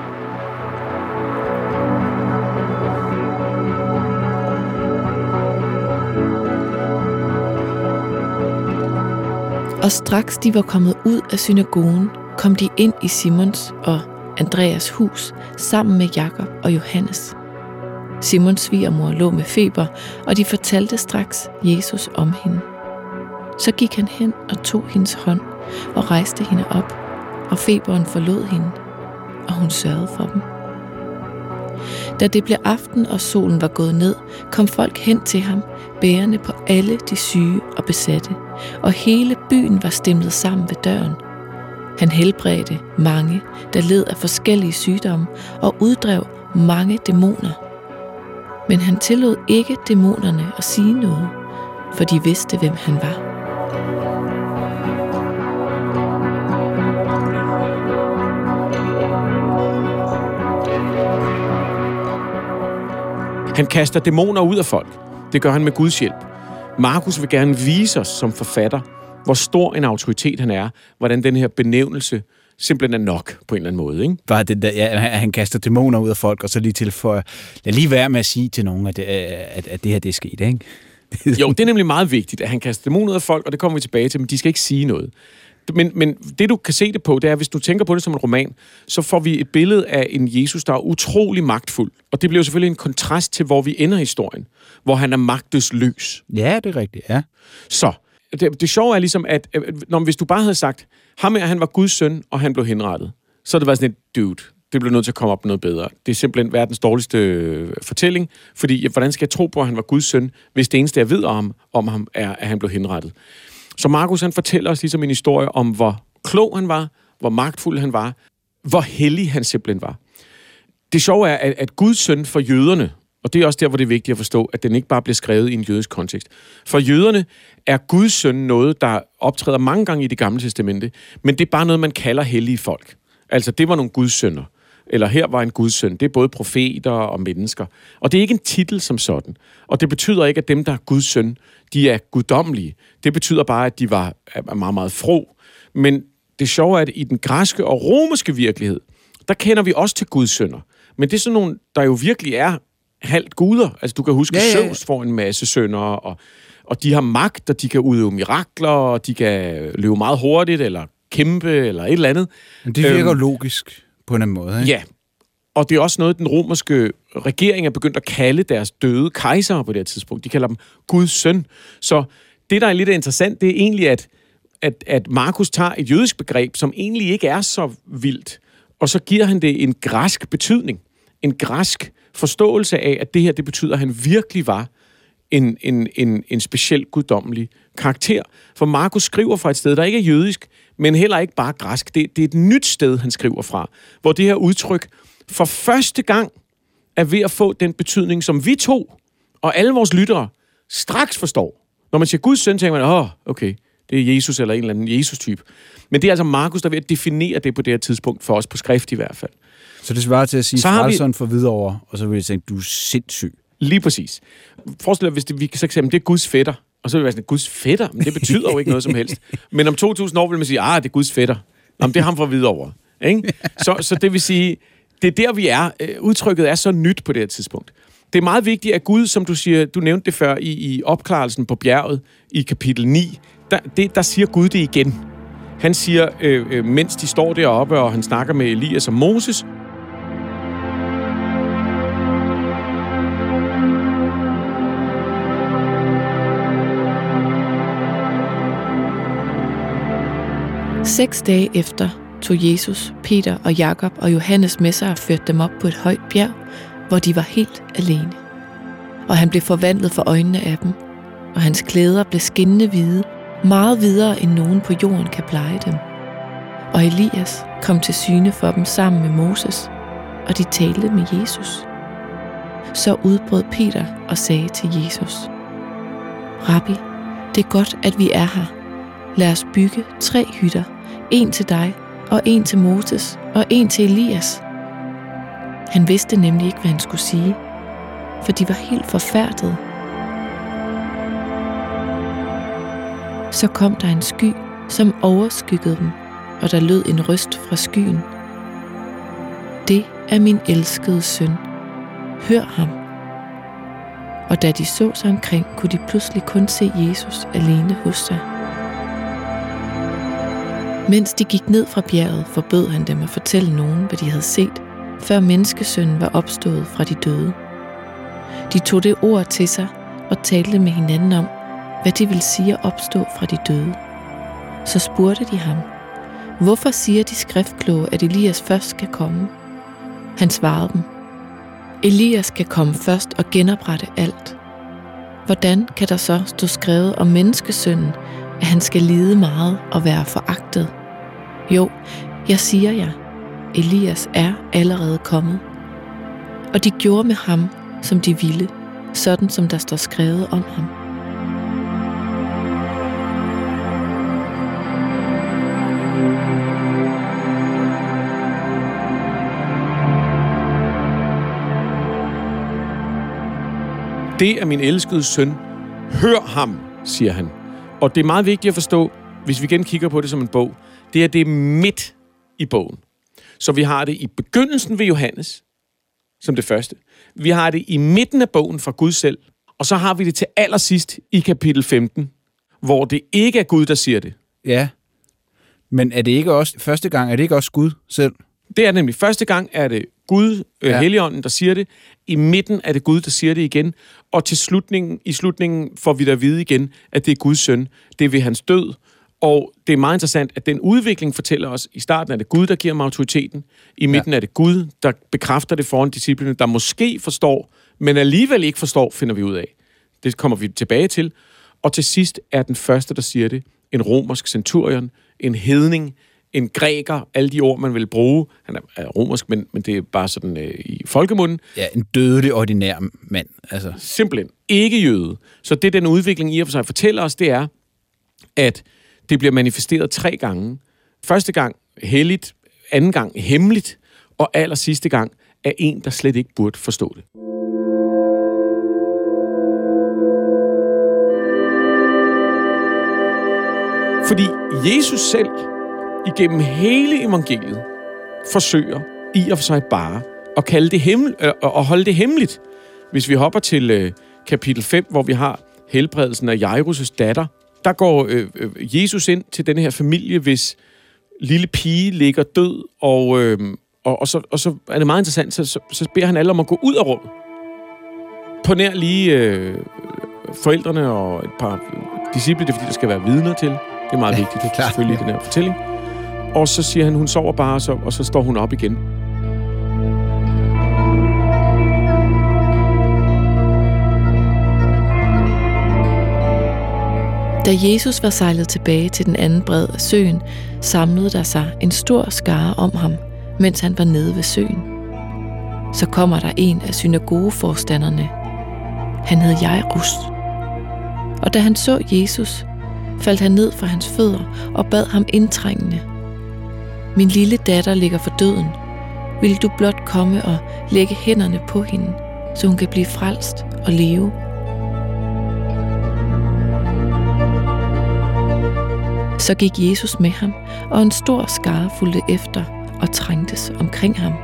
Og straks de var kommet ud af synagogen, kom de ind i Simons og Andreas hus sammen med Jakob og Johannes. Simons svigermor lå med feber, og de fortalte straks Jesus om hende. Så gik han hen og tog hendes hånd og rejste hende op, og feberen forlod hende, og hun sørgede for dem. Da det blev aften og solen var gået ned, kom folk hen til ham, bærende på alle de syge og besatte, og hele byen var stimlet sammen ved døren. Han helbredte mange, der led af forskellige sygdomme, og uddrev mange dæmoner. Men han tillod ikke dæmonerne at sige noget, for de vidste, hvem han var. Han kaster dæmoner ud af folk. Det gør han med Guds hjælp. Markus vil gerne vise os som forfatter, hvor stor en autoritet han er, hvordan den her benævnelse simpelthen er nok på en eller anden måde, ikke? Bare det der, ja, han kaster dæmoner ud af folk, og så lige tilføjer, lad lige være med at sige til nogen, at det her det er sket, ikke? Jo, det er nemlig meget vigtigt, at han kaster dæmoner ud af folk, og det kommer vi tilbage til, men de skal ikke sige noget. Men det, du kan se det på, det er, hvis du tænker på det som en roman, så får vi et billede af en Jesus, der er utrolig magtfuld. Og det bliver jo selvfølgelig en kontrast til, hvor vi ender historien, hvor han er magtesløs. Ja, det er rigtigt, ja. Så, det sjove er ligesom, at hvis du bare havde sagt, ham her, han var Guds søn, og han blev henrettet, så det var sådan et, dude, det blev nødt til at komme op med noget bedre. Det er simpelthen verdens dårligste fortælling, fordi hvordan skal jeg tro på, at han var Guds søn, hvis det eneste, jeg ved om ham, er, at han blev henrettet. Så Markus, han fortæller os ligesom en historie om, hvor klog han var, hvor magtfuld han var, hvor hellig han simpelthen var. Det sjove er, at Guds søn for jøderne, og det er også der, hvor det er vigtigt at forstå, at den ikke bare bliver skrevet i en jødisk kontekst. For jøderne er Guds søn noget, der optræder mange gange i Det Gamle Testamente, men det er bare noget, man kalder hellige folk. Altså, det var nogle Guds sønner. Eller her var en Guds søn. Det er både profeter og mennesker. Og det er ikke en titel som sådan. Og det betyder ikke, at dem, der er Guds søn, de er guddommelige. Det betyder bare, at de var meget, meget fro. Men det sjove er, at i den græske og romerske virkelighed, der kender vi også til Guds sønner. Men det er sådan nogle, der jo virkelig er halvt guder. Altså, du kan huske, Zeus får en masse sønner, og de har magt, og de kan udøve mirakler, og de kan løbe meget hurtigt, eller kæmpe, eller et eller andet. Men det virker logisk på en måde, ikke? Ja, og det er også noget, den romerske regering er begyndt at kalde deres døde kejsere på det her tidspunkt. De kalder dem Guds søn. Så det, der er lidt interessant, det er egentlig, at Markus tager et jødisk begreb, som egentlig ikke er så vildt, og så giver han det en græsk betydning. En græsk forståelse af, at det her, det betyder, at han virkelig var en speciel guddommelig karakter. For Markus skriver fra et sted, der ikke er jødisk, men heller ikke bare græsk. Det er et nyt sted, han skriver fra, hvor det her udtryk for første gang er ved at få den betydning, som vi to og alle vores lyttere straks forstår. Når man siger Guds søn, tænker man, okay, det er Jesus eller en eller anden Jesus-type. Men det er altså Markus, der er ved at definere det på det her tidspunkt, for os på skrift i hvert fald. Så det svarer til at sige frelseren for Hvidovre, og så vil jeg tænke, du er sindssyg. Lige præcis. Forestil dig, hvis vi kan sige, at det er Guds fætter, og så vil det være sådan, Guds fætter? Men det betyder jo ikke noget som helst. Men om 2000 år vil man sige, det er Guds fætter. Jamen, det er ham fra Hvidovre. Ikke? Så det vil sige, det er der, vi er. Udtrykket er så nyt på det her tidspunkt. Det er meget vigtigt, at Gud, som du siger, du nævnte det før i opklarelsen på bjerget i kapitel 9, der siger Gud det igen. Han siger, mens de står deroppe, og han snakker med Elias og Moses, Seks dage efter tog Jesus, Peter og Jakob og Johannes med sig og førte dem op på et højt bjerg, hvor de var helt alene. Og han blev forvandlet for øjnene af dem, og hans klæder blev skinnende hvide, meget hvidere end nogen på jorden kan pleje dem. Og Elias kom til syne for dem sammen med Moses, og de talte med Jesus. Så udbrød Peter og sagde til Jesus: Rabbi, det er godt, at vi er her. Lad os bygge 3 hytter, en til dig, og en til Moses, og en til Elias. Han vidste nemlig ikke, hvad han skulle sige, for de var helt forfærdede. Så kom der en sky, som overskyggede dem, og der lød en røst fra skyen: Det er min elskede søn. Hør ham. Og da de så sig omkring, kunne de pludselig kun se Jesus alene hos sig. Mens de gik ned fra bjerget, forbød han dem at fortælle nogen, hvad de havde set, før menneskesønnen var opstået fra de døde. De tog det ord til sig og talte med hinanden om, hvad det ville sige at opstå fra de døde. Så spurgte de ham: Hvorfor siger de skriftkloge, at Elias først skal komme? Han svarede dem: Elias skal komme først og genoprette alt. Hvordan kan der så stå skrevet om menneskesønnen, at han skal lide meget og være foragtet? Jo, jeg siger jer, Elias er allerede kommet. Og de gjorde med ham, som de ville, sådan som der står skrevet om ham. Det er min elskede søn. Hør ham, siger han. Og det er meget vigtigt at forstå, hvis vi igen kigger på det som en bog, det er midt i bogen. Så vi har det i begyndelsen ved Johannes, som det første. Vi har det i midten af bogen fra Gud selv. Og så har vi det til allersidst i kapitel 15, hvor det ikke er Gud, der siger det. Ja, men er det ikke også første gang, er det ikke også Gud selv? Det er nemlig første gang, er det Gud, Helligånden, der siger det. I midten er det Gud, der siger det igen. Og i slutningen får vi da at vide igen, at det er Guds søn. Det er ved hans død. Og det er meget interessant, at den udvikling fortæller os, i starten er det Gud, der giver ham autoriteten. I midten er det Gud, der bekræfter det foran disciplene, der måske forstår, men alligevel ikke forstår, finder vi ud af. Det kommer vi tilbage til. Og til sidst er den første, der siger det, en romersk centurion, en hedning, en græker, alle de ord, man vil bruge. Han er romersk, men det er bare sådan i folkemunden. Ja, en dødelig ordinær mand. Altså. Simpelthen ikke jøde. Så det, den udvikling i og for sig fortæller os, det er, at det bliver manifesteret 3 gange. Første gang helligt, anden gang hemmeligt, og aller sidste gang af en, der slet ikke burde forstå det. Fordi Jesus selv igennem hele evangeliet forsøger i og for sig bare at kalde det og holde det hemmeligt. Hvis vi hopper til kapitel 5, hvor vi har helbredelsen af Jairus' datter, der går Jesus ind til den her familie, hvis lille pige ligger død, Og så er det meget interessant, så beder han alle om at gå ud af rummet. På nær lige forældrene og et par disciple, det er fordi, der skal være vidner til. Det er meget vigtigt, det er selvfølgelig i den her fortælling. Og så siger han, hun sover bare, og så står hun op igen. Da Jesus var sejlet tilbage til den anden bred af søen, samlede der sig en stor skare om ham, mens han var nede ved søen. Så kommer der en af synagogeforstanderne. Han hed Jairus. Og da han så Jesus, faldt han ned fra hans fødder og bad ham indtrængende: Min lille datter ligger for døden. Vil du blot komme og lægge hænderne på hende, så hun kan blive frelst og leve? Så gik Jesus med ham, og en stor skare fulgte efter og trængtes omkring ham.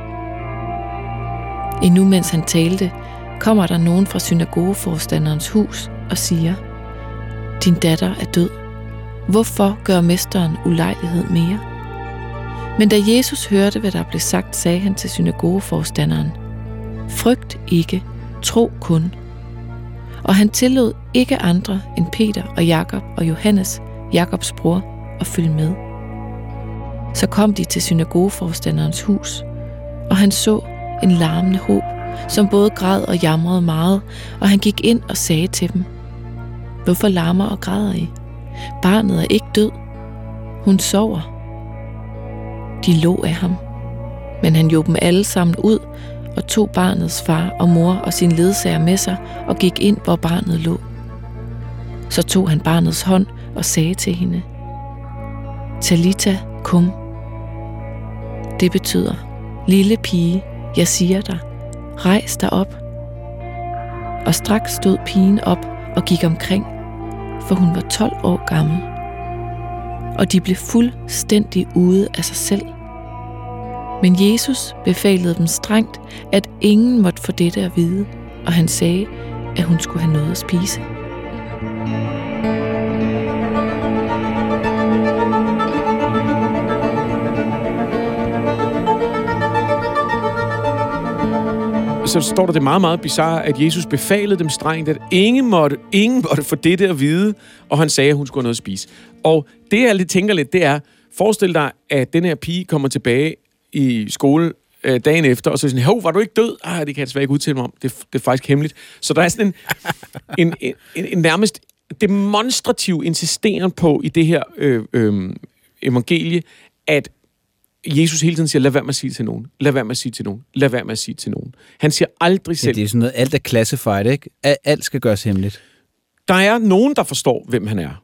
Endnu mens han talte, kommer der nogen fra synagogeforstanderens hus og siger: Din datter er død. Hvorfor gør mesteren ulejlighed mere? Men da Jesus hørte, hvad der blev sagt, sagde han til synagogeforstanderen: Frygt ikke, tro kun. Og han tillod ikke andre end Peter og Jakob og Johannes, Jakobs bror, at følge med. Så kom de til synagogeforstanderens hus, og han så en larmende håb, som både græd og jamrede meget, og han gik ind og sagde til dem: Hvorfor larmer og græder I? Barnet er ikke død. Hun sover. De lå af ham, men han jog dem alle sammen ud og tog barnets far og mor og sin ledsager med sig og gik ind, hvor barnet lå. Så tog han barnets hånd og sagde til hende: Talita kum. Det betyder: Lille pige, jeg siger dig, rejs dig op. Og straks stod pigen op og gik omkring, for hun var 12 år gammel. Og de blev fuldstændig ude af sig selv. Men Jesus befalede dem strengt, at ingen måtte få dette at vide, og han sagde, at hun skulle have noget at spise. Så står der det meget, meget bizarre, at Jesus befalede dem strengt, at ingen måtte få det at vide, og han sagde, at hun skulle have noget at spise. Og det, jeg lidt tænker lidt, det er, forestil dig, at den her pige kommer tilbage i skole dagen efter, og så siger sådan, var du ikke død? Det kan jeg desværre ikke udtale mig om. Det er faktisk hemmeligt. Så der er sådan en nærmest demonstrativ insisteren på i det her evangelie, at Jesus hele tiden siger, lad være med at sige til nogen. Lad være med at sige til nogen. Lad være med at sige til nogen. Han siger aldrig selv. Ja, det er sådan noget, alt er classified, ikke? Alt skal gøres hemmeligt. Der er nogen, der forstår, hvem han er.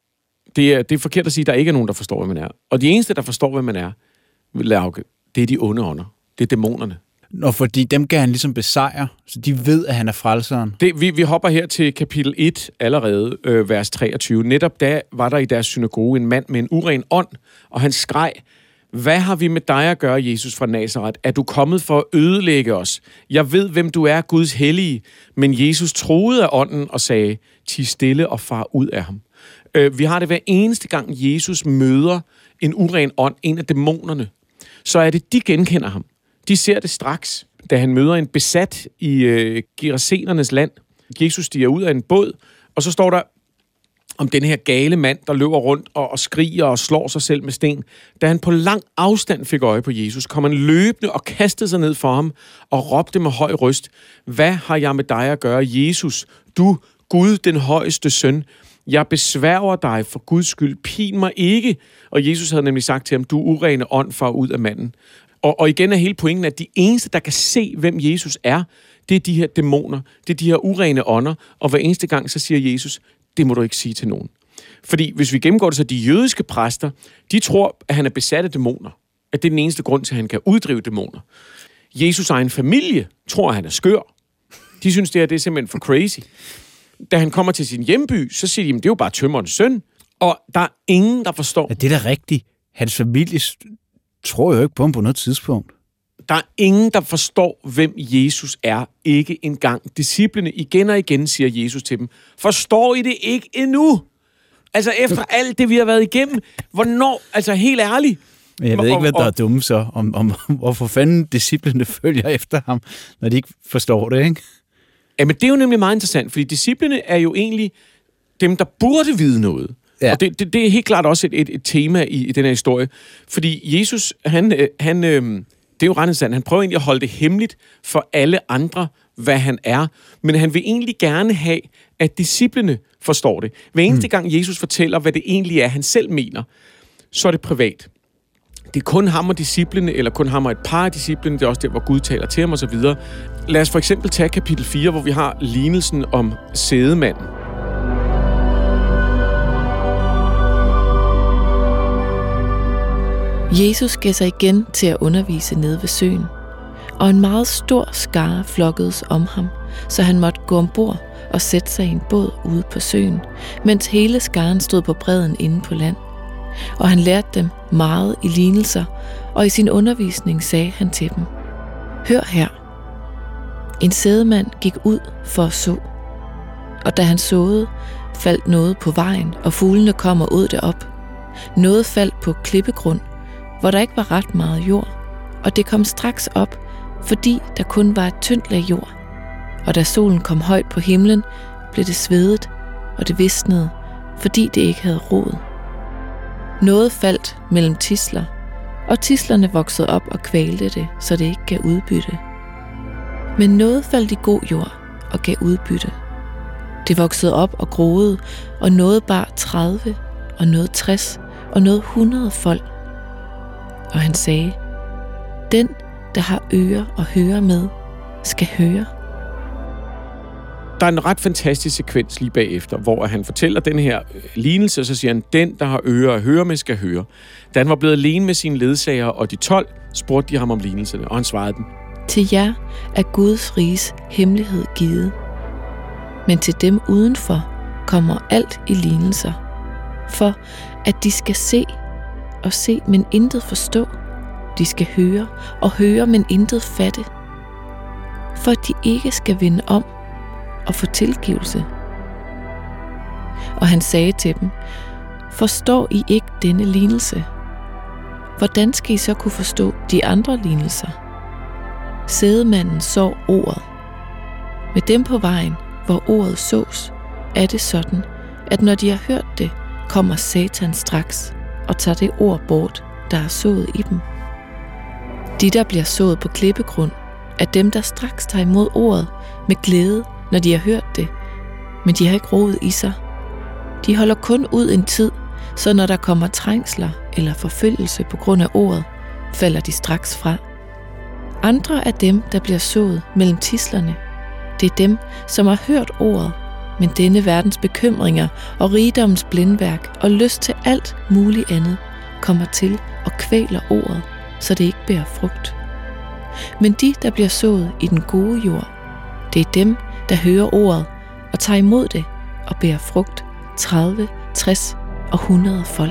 Det er forkert at sige, at der ikke er nogen, der forstår, hvem man er. Og de eneste, der forstår, hvem man er, Lauke, det er de onde ånder. Det er dæmonerne. Nå, fordi dem kan han ligesom besejre, så de ved, at han er frelseren. Vi hopper her til kapitel 1 allerede, vers 23. Netop da var der i deres synagoge en mand med en uren ånd, og han skreg: Hvad har vi med dig at gøre, Jesus fra Nazaret? Er du kommet for at ødelægge os? Jeg ved, hvem du er, Guds hellige. Men Jesus troede af ånden og sagde: Ti stille og far ud af ham. Vi har det hver eneste gang, Jesus møder en uren ånd, en af dæmonerne. Så er det, de genkender ham. De ser det straks, da han møder en besat i Gerasenernes land. Jesus stiger ud af en båd, og så står der om den her gale mand, der løber rundt og skriger og slår sig selv med sten. Da han på lang afstand fik øje på Jesus, kom han løbende og kastede sig ned for ham og råbte med høj røst: Hvad har jeg med dig at gøre, Jesus? Du, Gud, den højeste søn. Jeg besværger dig for Guds skyld. Pin mig ikke. Og Jesus havde nemlig sagt til ham: Du urene ånd, far ud af manden. Og igen er hele pointen, at de eneste, der kan se, hvem Jesus er, det er de her dæmoner. Det er de her urene ånder. Og hver eneste gang, så siger Jesus: Det må du ikke sige til nogen. Fordi hvis vi gennemgår det, så de jødiske præster, de tror, at han er besat af dæmoner. At det er den eneste grund til, at han kan uddrive dæmoner. Jesus' egen familie tror, at han er skør. De synes, det er simpelthen for crazy. Da han kommer til sin hjemby, så siger de, at det er jo bare tømmerens søn. Og der er ingen, der forstår. Ja, det er da rigtigt. Hans familie tror jo ikke på ham på noget tidspunkt. Der er ingen, der forstår, hvem Jesus er. Ikke engang disciplene. Igen og igen siger Jesus til dem: Forstår I det ikke endnu? Altså efter alt det, vi har været igennem. Hvornår? Altså helt ærligt. Men jeg ved ikke, hvad der er dumme så, om hvorfor fanden disciplene følger efter ham, når de ikke forstår det, ikke? Jamen, det er jo nemlig meget interessant, fordi disciplene er jo egentlig dem, der burde vide noget. Ja. Og det er helt klart også et tema i den her historie. Fordi Jesus, han det er jo ret interessant, han prøver egentlig at holde det hemmeligt for alle andre, hvad han er. Men han vil egentlig gerne have, at disciplene forstår det. Hver eneste gang Jesus fortæller, hvad det egentlig er, han selv mener, så er det privat. Det er kun ham og disciplene, eller kun ham og et par af disciplene. Det er også der, hvor Gud taler til ham og så videre. Lad os for eksempel tage kapitel 4, hvor vi har lignelsen om sædemanden. Jesus gav sig igen til at undervise nede ved søen, og en meget stor skare flokkedes om ham, så han måtte gå ombord og sætte sig i en båd ude på søen, mens hele skaren stod på bredden inde på land. Og han lærte dem meget i lignelser, og i sin undervisning sagde han til dem: Hør her. En sædemand gik ud for at så, og da han såede, faldt noget på vejen, og fuglene kom og åd det op. Noget faldt på klippegrund, hvor der ikke var ret meget jord, og det kom straks op, fordi der kun var et tyndt lag jord. Og da solen kom højt på himlen, blev det svedet, og det visnede, fordi det ikke havde rod. Noget faldt mellem tidsler, og tidslerne voksede op og kvalte det, så det ikke gav udbytte. Men noget faldt i god jord og gav udbytte. Det voksede op og groede, og noget bar 30, og noget 60, og noget 100 fold. Og han sagde: Den, der har ører at høre med, skal høre. Der er en ret fantastisk sekvens lige bagefter, hvor han fortæller den her lignelse, og så siger han: Den, der har ører at høre med, skal høre. Da han var blevet alene med sine ledsager og de 12, spurgte de ham om lignelserne, og han svarede dem: Til jer er Guds riges hemmelighed givet, men til dem udenfor kommer alt i lignelser, for at de skal se og se, men intet forstå. De skal høre og høre, men intet fatte, for at de ikke skal vende om og få tilgivelse. Og han sagde til dem: Forstår I ikke denne lignelse? Hvordan skal I så kunne forstå de andre lignelser? Sædemanden så ordet. Med dem på vejen, hvor ordet sås, er det sådan, at når de har hørt det, kommer Satan straks og tager det ord bort, der er sået i dem. De, der bliver sået på klippegrund, er dem, der straks tager imod ordet med glæde, når de har hørt det, men de har ikke roet i sig. De holder kun ud en tid, så når der kommer trængsler eller forfølgelse på grund af ordet, falder de straks fra. Andre er dem, der bliver sået mellem tidslerne. Det er dem, som har hørt ordet, men denne verdens bekymringer og rigdommens blændværk og lyst til alt muligt andet kommer til og kvæler ordet, så det ikke bærer frugt. Men de, der bliver sået i den gode jord, det er dem, der hører ordet og tager imod det og bærer frugt 30, 60 og 100 fold.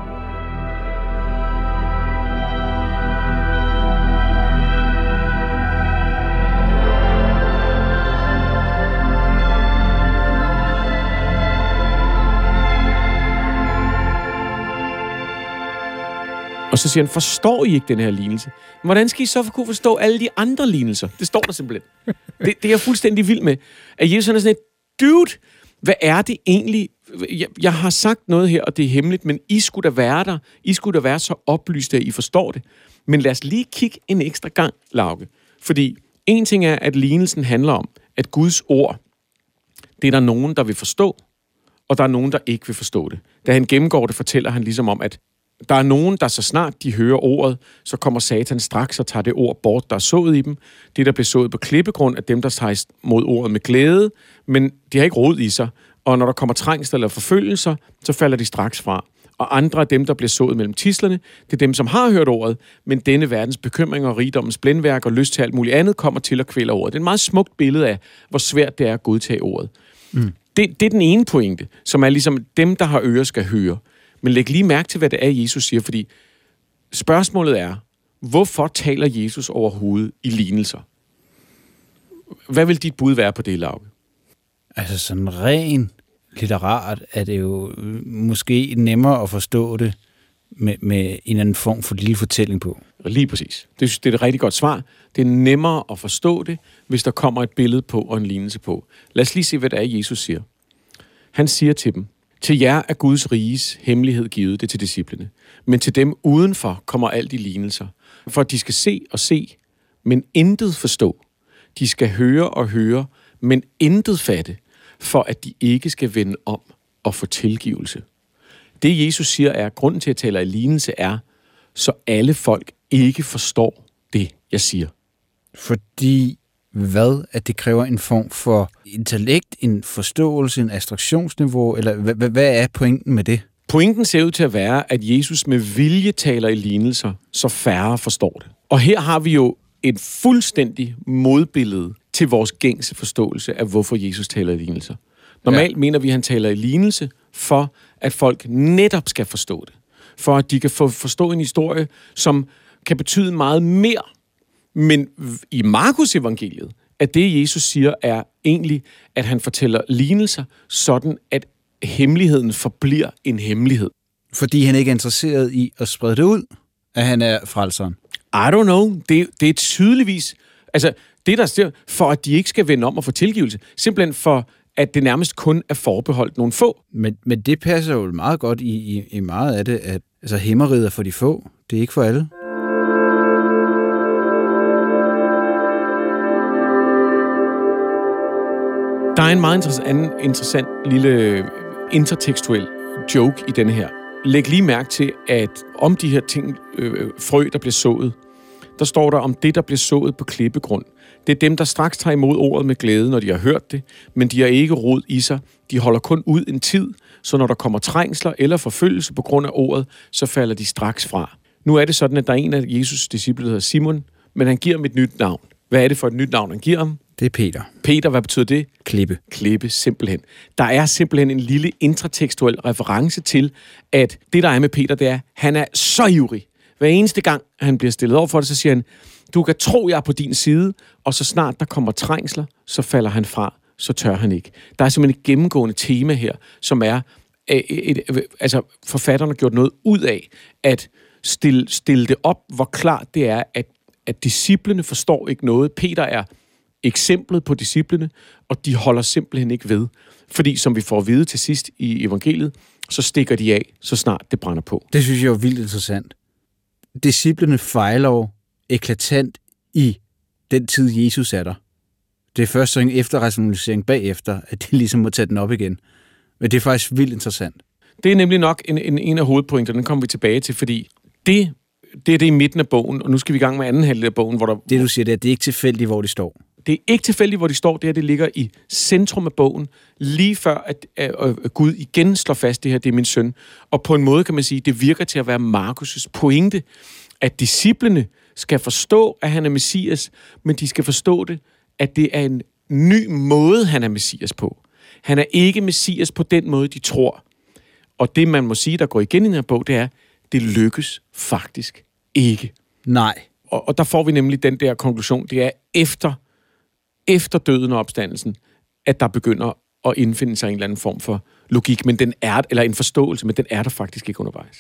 Og så siger han: Forstår I ikke den her lignelse? Hvordan skal I så kunne forstå alle de andre lignelser? Det står der simpelthen. Det er jeg fuldstændig vild med. At Jesus er sådan et: Dude, hvad er det egentlig? Jeg har sagt noget her, og det er hemmeligt, men I skulle da være der. I skulle da være så oplyste, at I forstår det. Men lad os lige kigge en ekstra gang, Lauke. Fordi en ting er, at lignelsen handler om, at Guds ord, det er der nogen, der vil forstå, og der er nogen, der ikke vil forstå det. Da han gennemgår det, fortæller han ligesom om, at der er nogen, der så snart de hører ordet, så kommer Satan straks og tager det ord bort, der er sået i dem. Det, der bliver sået på klippegrund, er dem, der tager mod ordet med glæde, men de har ikke rod i sig. Og når der kommer trængsler eller forfølgelser, så falder de straks fra. Og andre af dem, der bliver sået mellem tidslerne, det er dem, som har hørt ordet, men denne verdens bekymringer og rigdommens blændværk og lyst til alt muligt andet kommer til at kvæle ordet. Det er et meget smukt billede af, hvor svært det er at godtage ordet. Det er den ene pointe, som er ligesom dem, der har ører, skal høre. Men læg lige mærke til, hvad det er, Jesus siger, fordi spørgsmålet er, hvorfor taler Jesus overhovedet i lignelser? Hvad vil dit bud være på det, Lauke? Altså sådan ren litterært er det jo måske nemmere at forstå det, med en eller anden form for lille fortælling på. Lige præcis. Det er et rigtig godt svar. Det er nemmere at forstå det, hvis der kommer et billede på og en lignelse på. Lad os lige se, hvad det er, Jesus siger. Han siger til dem, til jer er Guds riges hemmelighed givet, det til disciplene. Men til dem udenfor kommer alt de lignelser. For at de skal se og se, men intet forstå. De skal høre og høre, men intet fatte, for at de ikke skal vende om og få tilgivelse. Det Jesus siger er, at grunden til at tale i lignelse er, så alle folk ikke forstår det, jeg siger. Fordi hvad? At det kræver en form for intellekt, en forståelse, en abstraktionsniveau, eller hvad er pointen med det? Pointen ser ud til at være, at Jesus med vilje taler i lignelser, så færre forstår det. Og her har vi jo et fuldstændig modbillede til vores gængse forståelse af, hvorfor Jesus taler i lignelser. Normalt mener vi, at han taler i lignelse for, at folk netop skal forstå det. For at de kan forstå en historie, som kan betyde meget mere. Men i Markus evangeliet, at det Jesus siger, er egentlig, at han fortæller lignelser, sådan at hemmeligheden forbliver en hemmelighed. Fordi han ikke er interesseret i at sprede det ud, at han er frelseren. I don't know. Det er tydeligvis... Altså, det der siger, for at de ikke skal vende om og få tilgivelse. Simpelthen for, at det nærmest kun er forbeholdt nogle få. Men det passer jo meget godt i meget af det, at altså, himmeriget er for de få. Det er ikke for alle. Der er en meget interessant lille intertekstuel joke i denne her. Læg lige mærke til, at om de her ting, frø, der bliver sået, der står der om det, der bliver sået på klippegrund. Det er dem, der straks tager imod ordet med glæde, når de har hørt det, men de har ikke rod i sig. De holder kun ud en tid, så når der kommer trængsler eller forfølgelse på grund af ordet, så falder de straks fra. Nu er det sådan, at der er en af Jesus' disciple, der hedder Simon, men han giver ham et nyt navn. Hvad er det for et nyt navn, han giver ham? Det er Peter. Peter, hvad betyder det? Klippe. Klippe, simpelthen. Der er simpelthen en lille intertekstuel reference til, at det, der er med Peter, det er, han er så ivrig. Hver eneste gang, han bliver stillet over for det, så siger han, du kan tro, jeg er på din side, og så snart der kommer trængsler, så falder han fra, så tør han ikke. Der er simpelthen et gennemgående tema her, som er, altså forfatterne har gjort noget ud af, at stille det op, hvor klart det er, at disciplene forstår ikke noget. Peter er eksemplet på disciplene, og de holder simpelthen ikke ved. Fordi, som vi får at vide til sidst i evangeliet, så stikker de af, så snart det brænder på. Det synes jeg er vildt interessant. Disciplene fejler jo eklatant i den tid, Jesus er der. Det er først så en efterrationalisering bagefter, at de ligesom må tage den op igen. Men det er faktisk vildt interessant. Det er nemlig nok en af hovedpointerne, den kommer vi tilbage til, fordi det er det i midten af bogen, og nu skal vi i gang med anden halvdel af bogen, hvor der... Det, du siger, det er ikke tilfældigt, hvor de står. Det er ikke tilfældigt, hvor de står. Det ligger i centrum af bogen, lige før at Gud igen slår fast, det her, det er min søn. Og på en måde kan man sige, det virker til at være Markus' pointe, at disciplene skal forstå, at han er Messias, men de skal forstå det, at det er en ny måde, han er Messias på. Han er ikke Messias på den måde, de tror. Og det, man må sige, der går igen i den her bog, det er, det lykkes faktisk ikke. Nej. Og der får vi nemlig den der konklusion, det er efter døden og opstandelsen, at der begynder at indfinde sig en eller anden form for logik, men den er, eller en forståelse, men den er der faktisk ikke undervejs.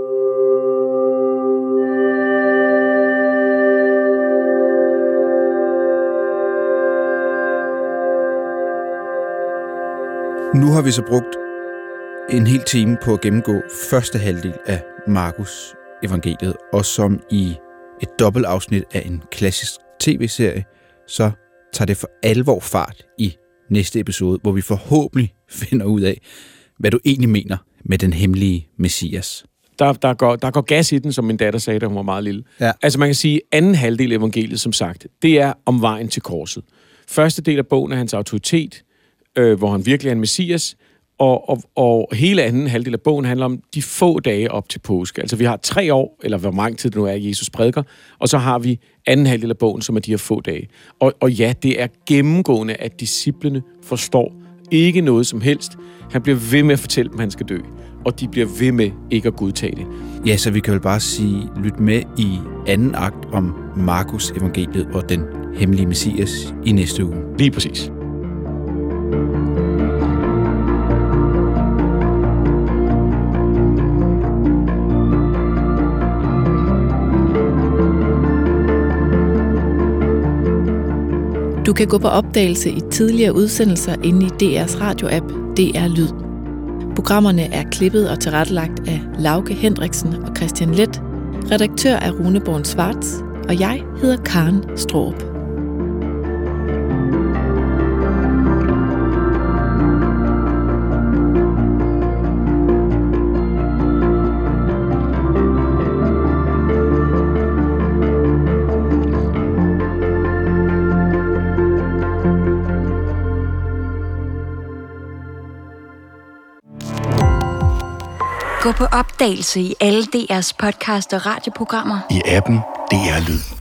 Nu har vi så brugt en hel time på at gennemgå første halvdel af Markus evangeliet, og som i et dobbeltafsnit af en klassisk tv-serie, så tager det for alvor fart i næste episode, hvor vi forhåbentlig finder ud af, hvad du egentlig mener med den hemmelige Messias. Der går gas i den, som min datter sagde, da hun var meget lille. Ja. Altså man kan sige, anden halvdel af evangeliet, som sagt, det er om vejen til korset. Første del af bogen er hans autoritet, hvor han virkelig er en Messias, og hele anden halvdel af bogen handler om de få dage op til påske. Altså vi har 3 år, eller hvor mange tid det nu er, Jesus prædiker, og så har vi anden halvdel af bogen, som er de her få dage. Og ja, det er gennemgående, at disciplene forstår ikke noget som helst. Han bliver ved med at fortælle dem, at han skal dø, og de bliver ved med ikke at godtage det. Ja, så vi kan vel bare sige, lyt med i anden akt om Markus evangeliet og den hemmelige Messias i næste uge. Lige præcis. Du kan gå på opdagelse i tidligere udsendelser inde i DR's radioapp DR Lyd. Programmerne er klippet og tilrettelagt af Lauke Hendriksen og Christian Leth. Redaktør er Rune Born Schwartz, og jeg hedder Karen Straarup. Gå på opdagelse i alle DR's podcast og radioprogrammer. I appen DR Lyd.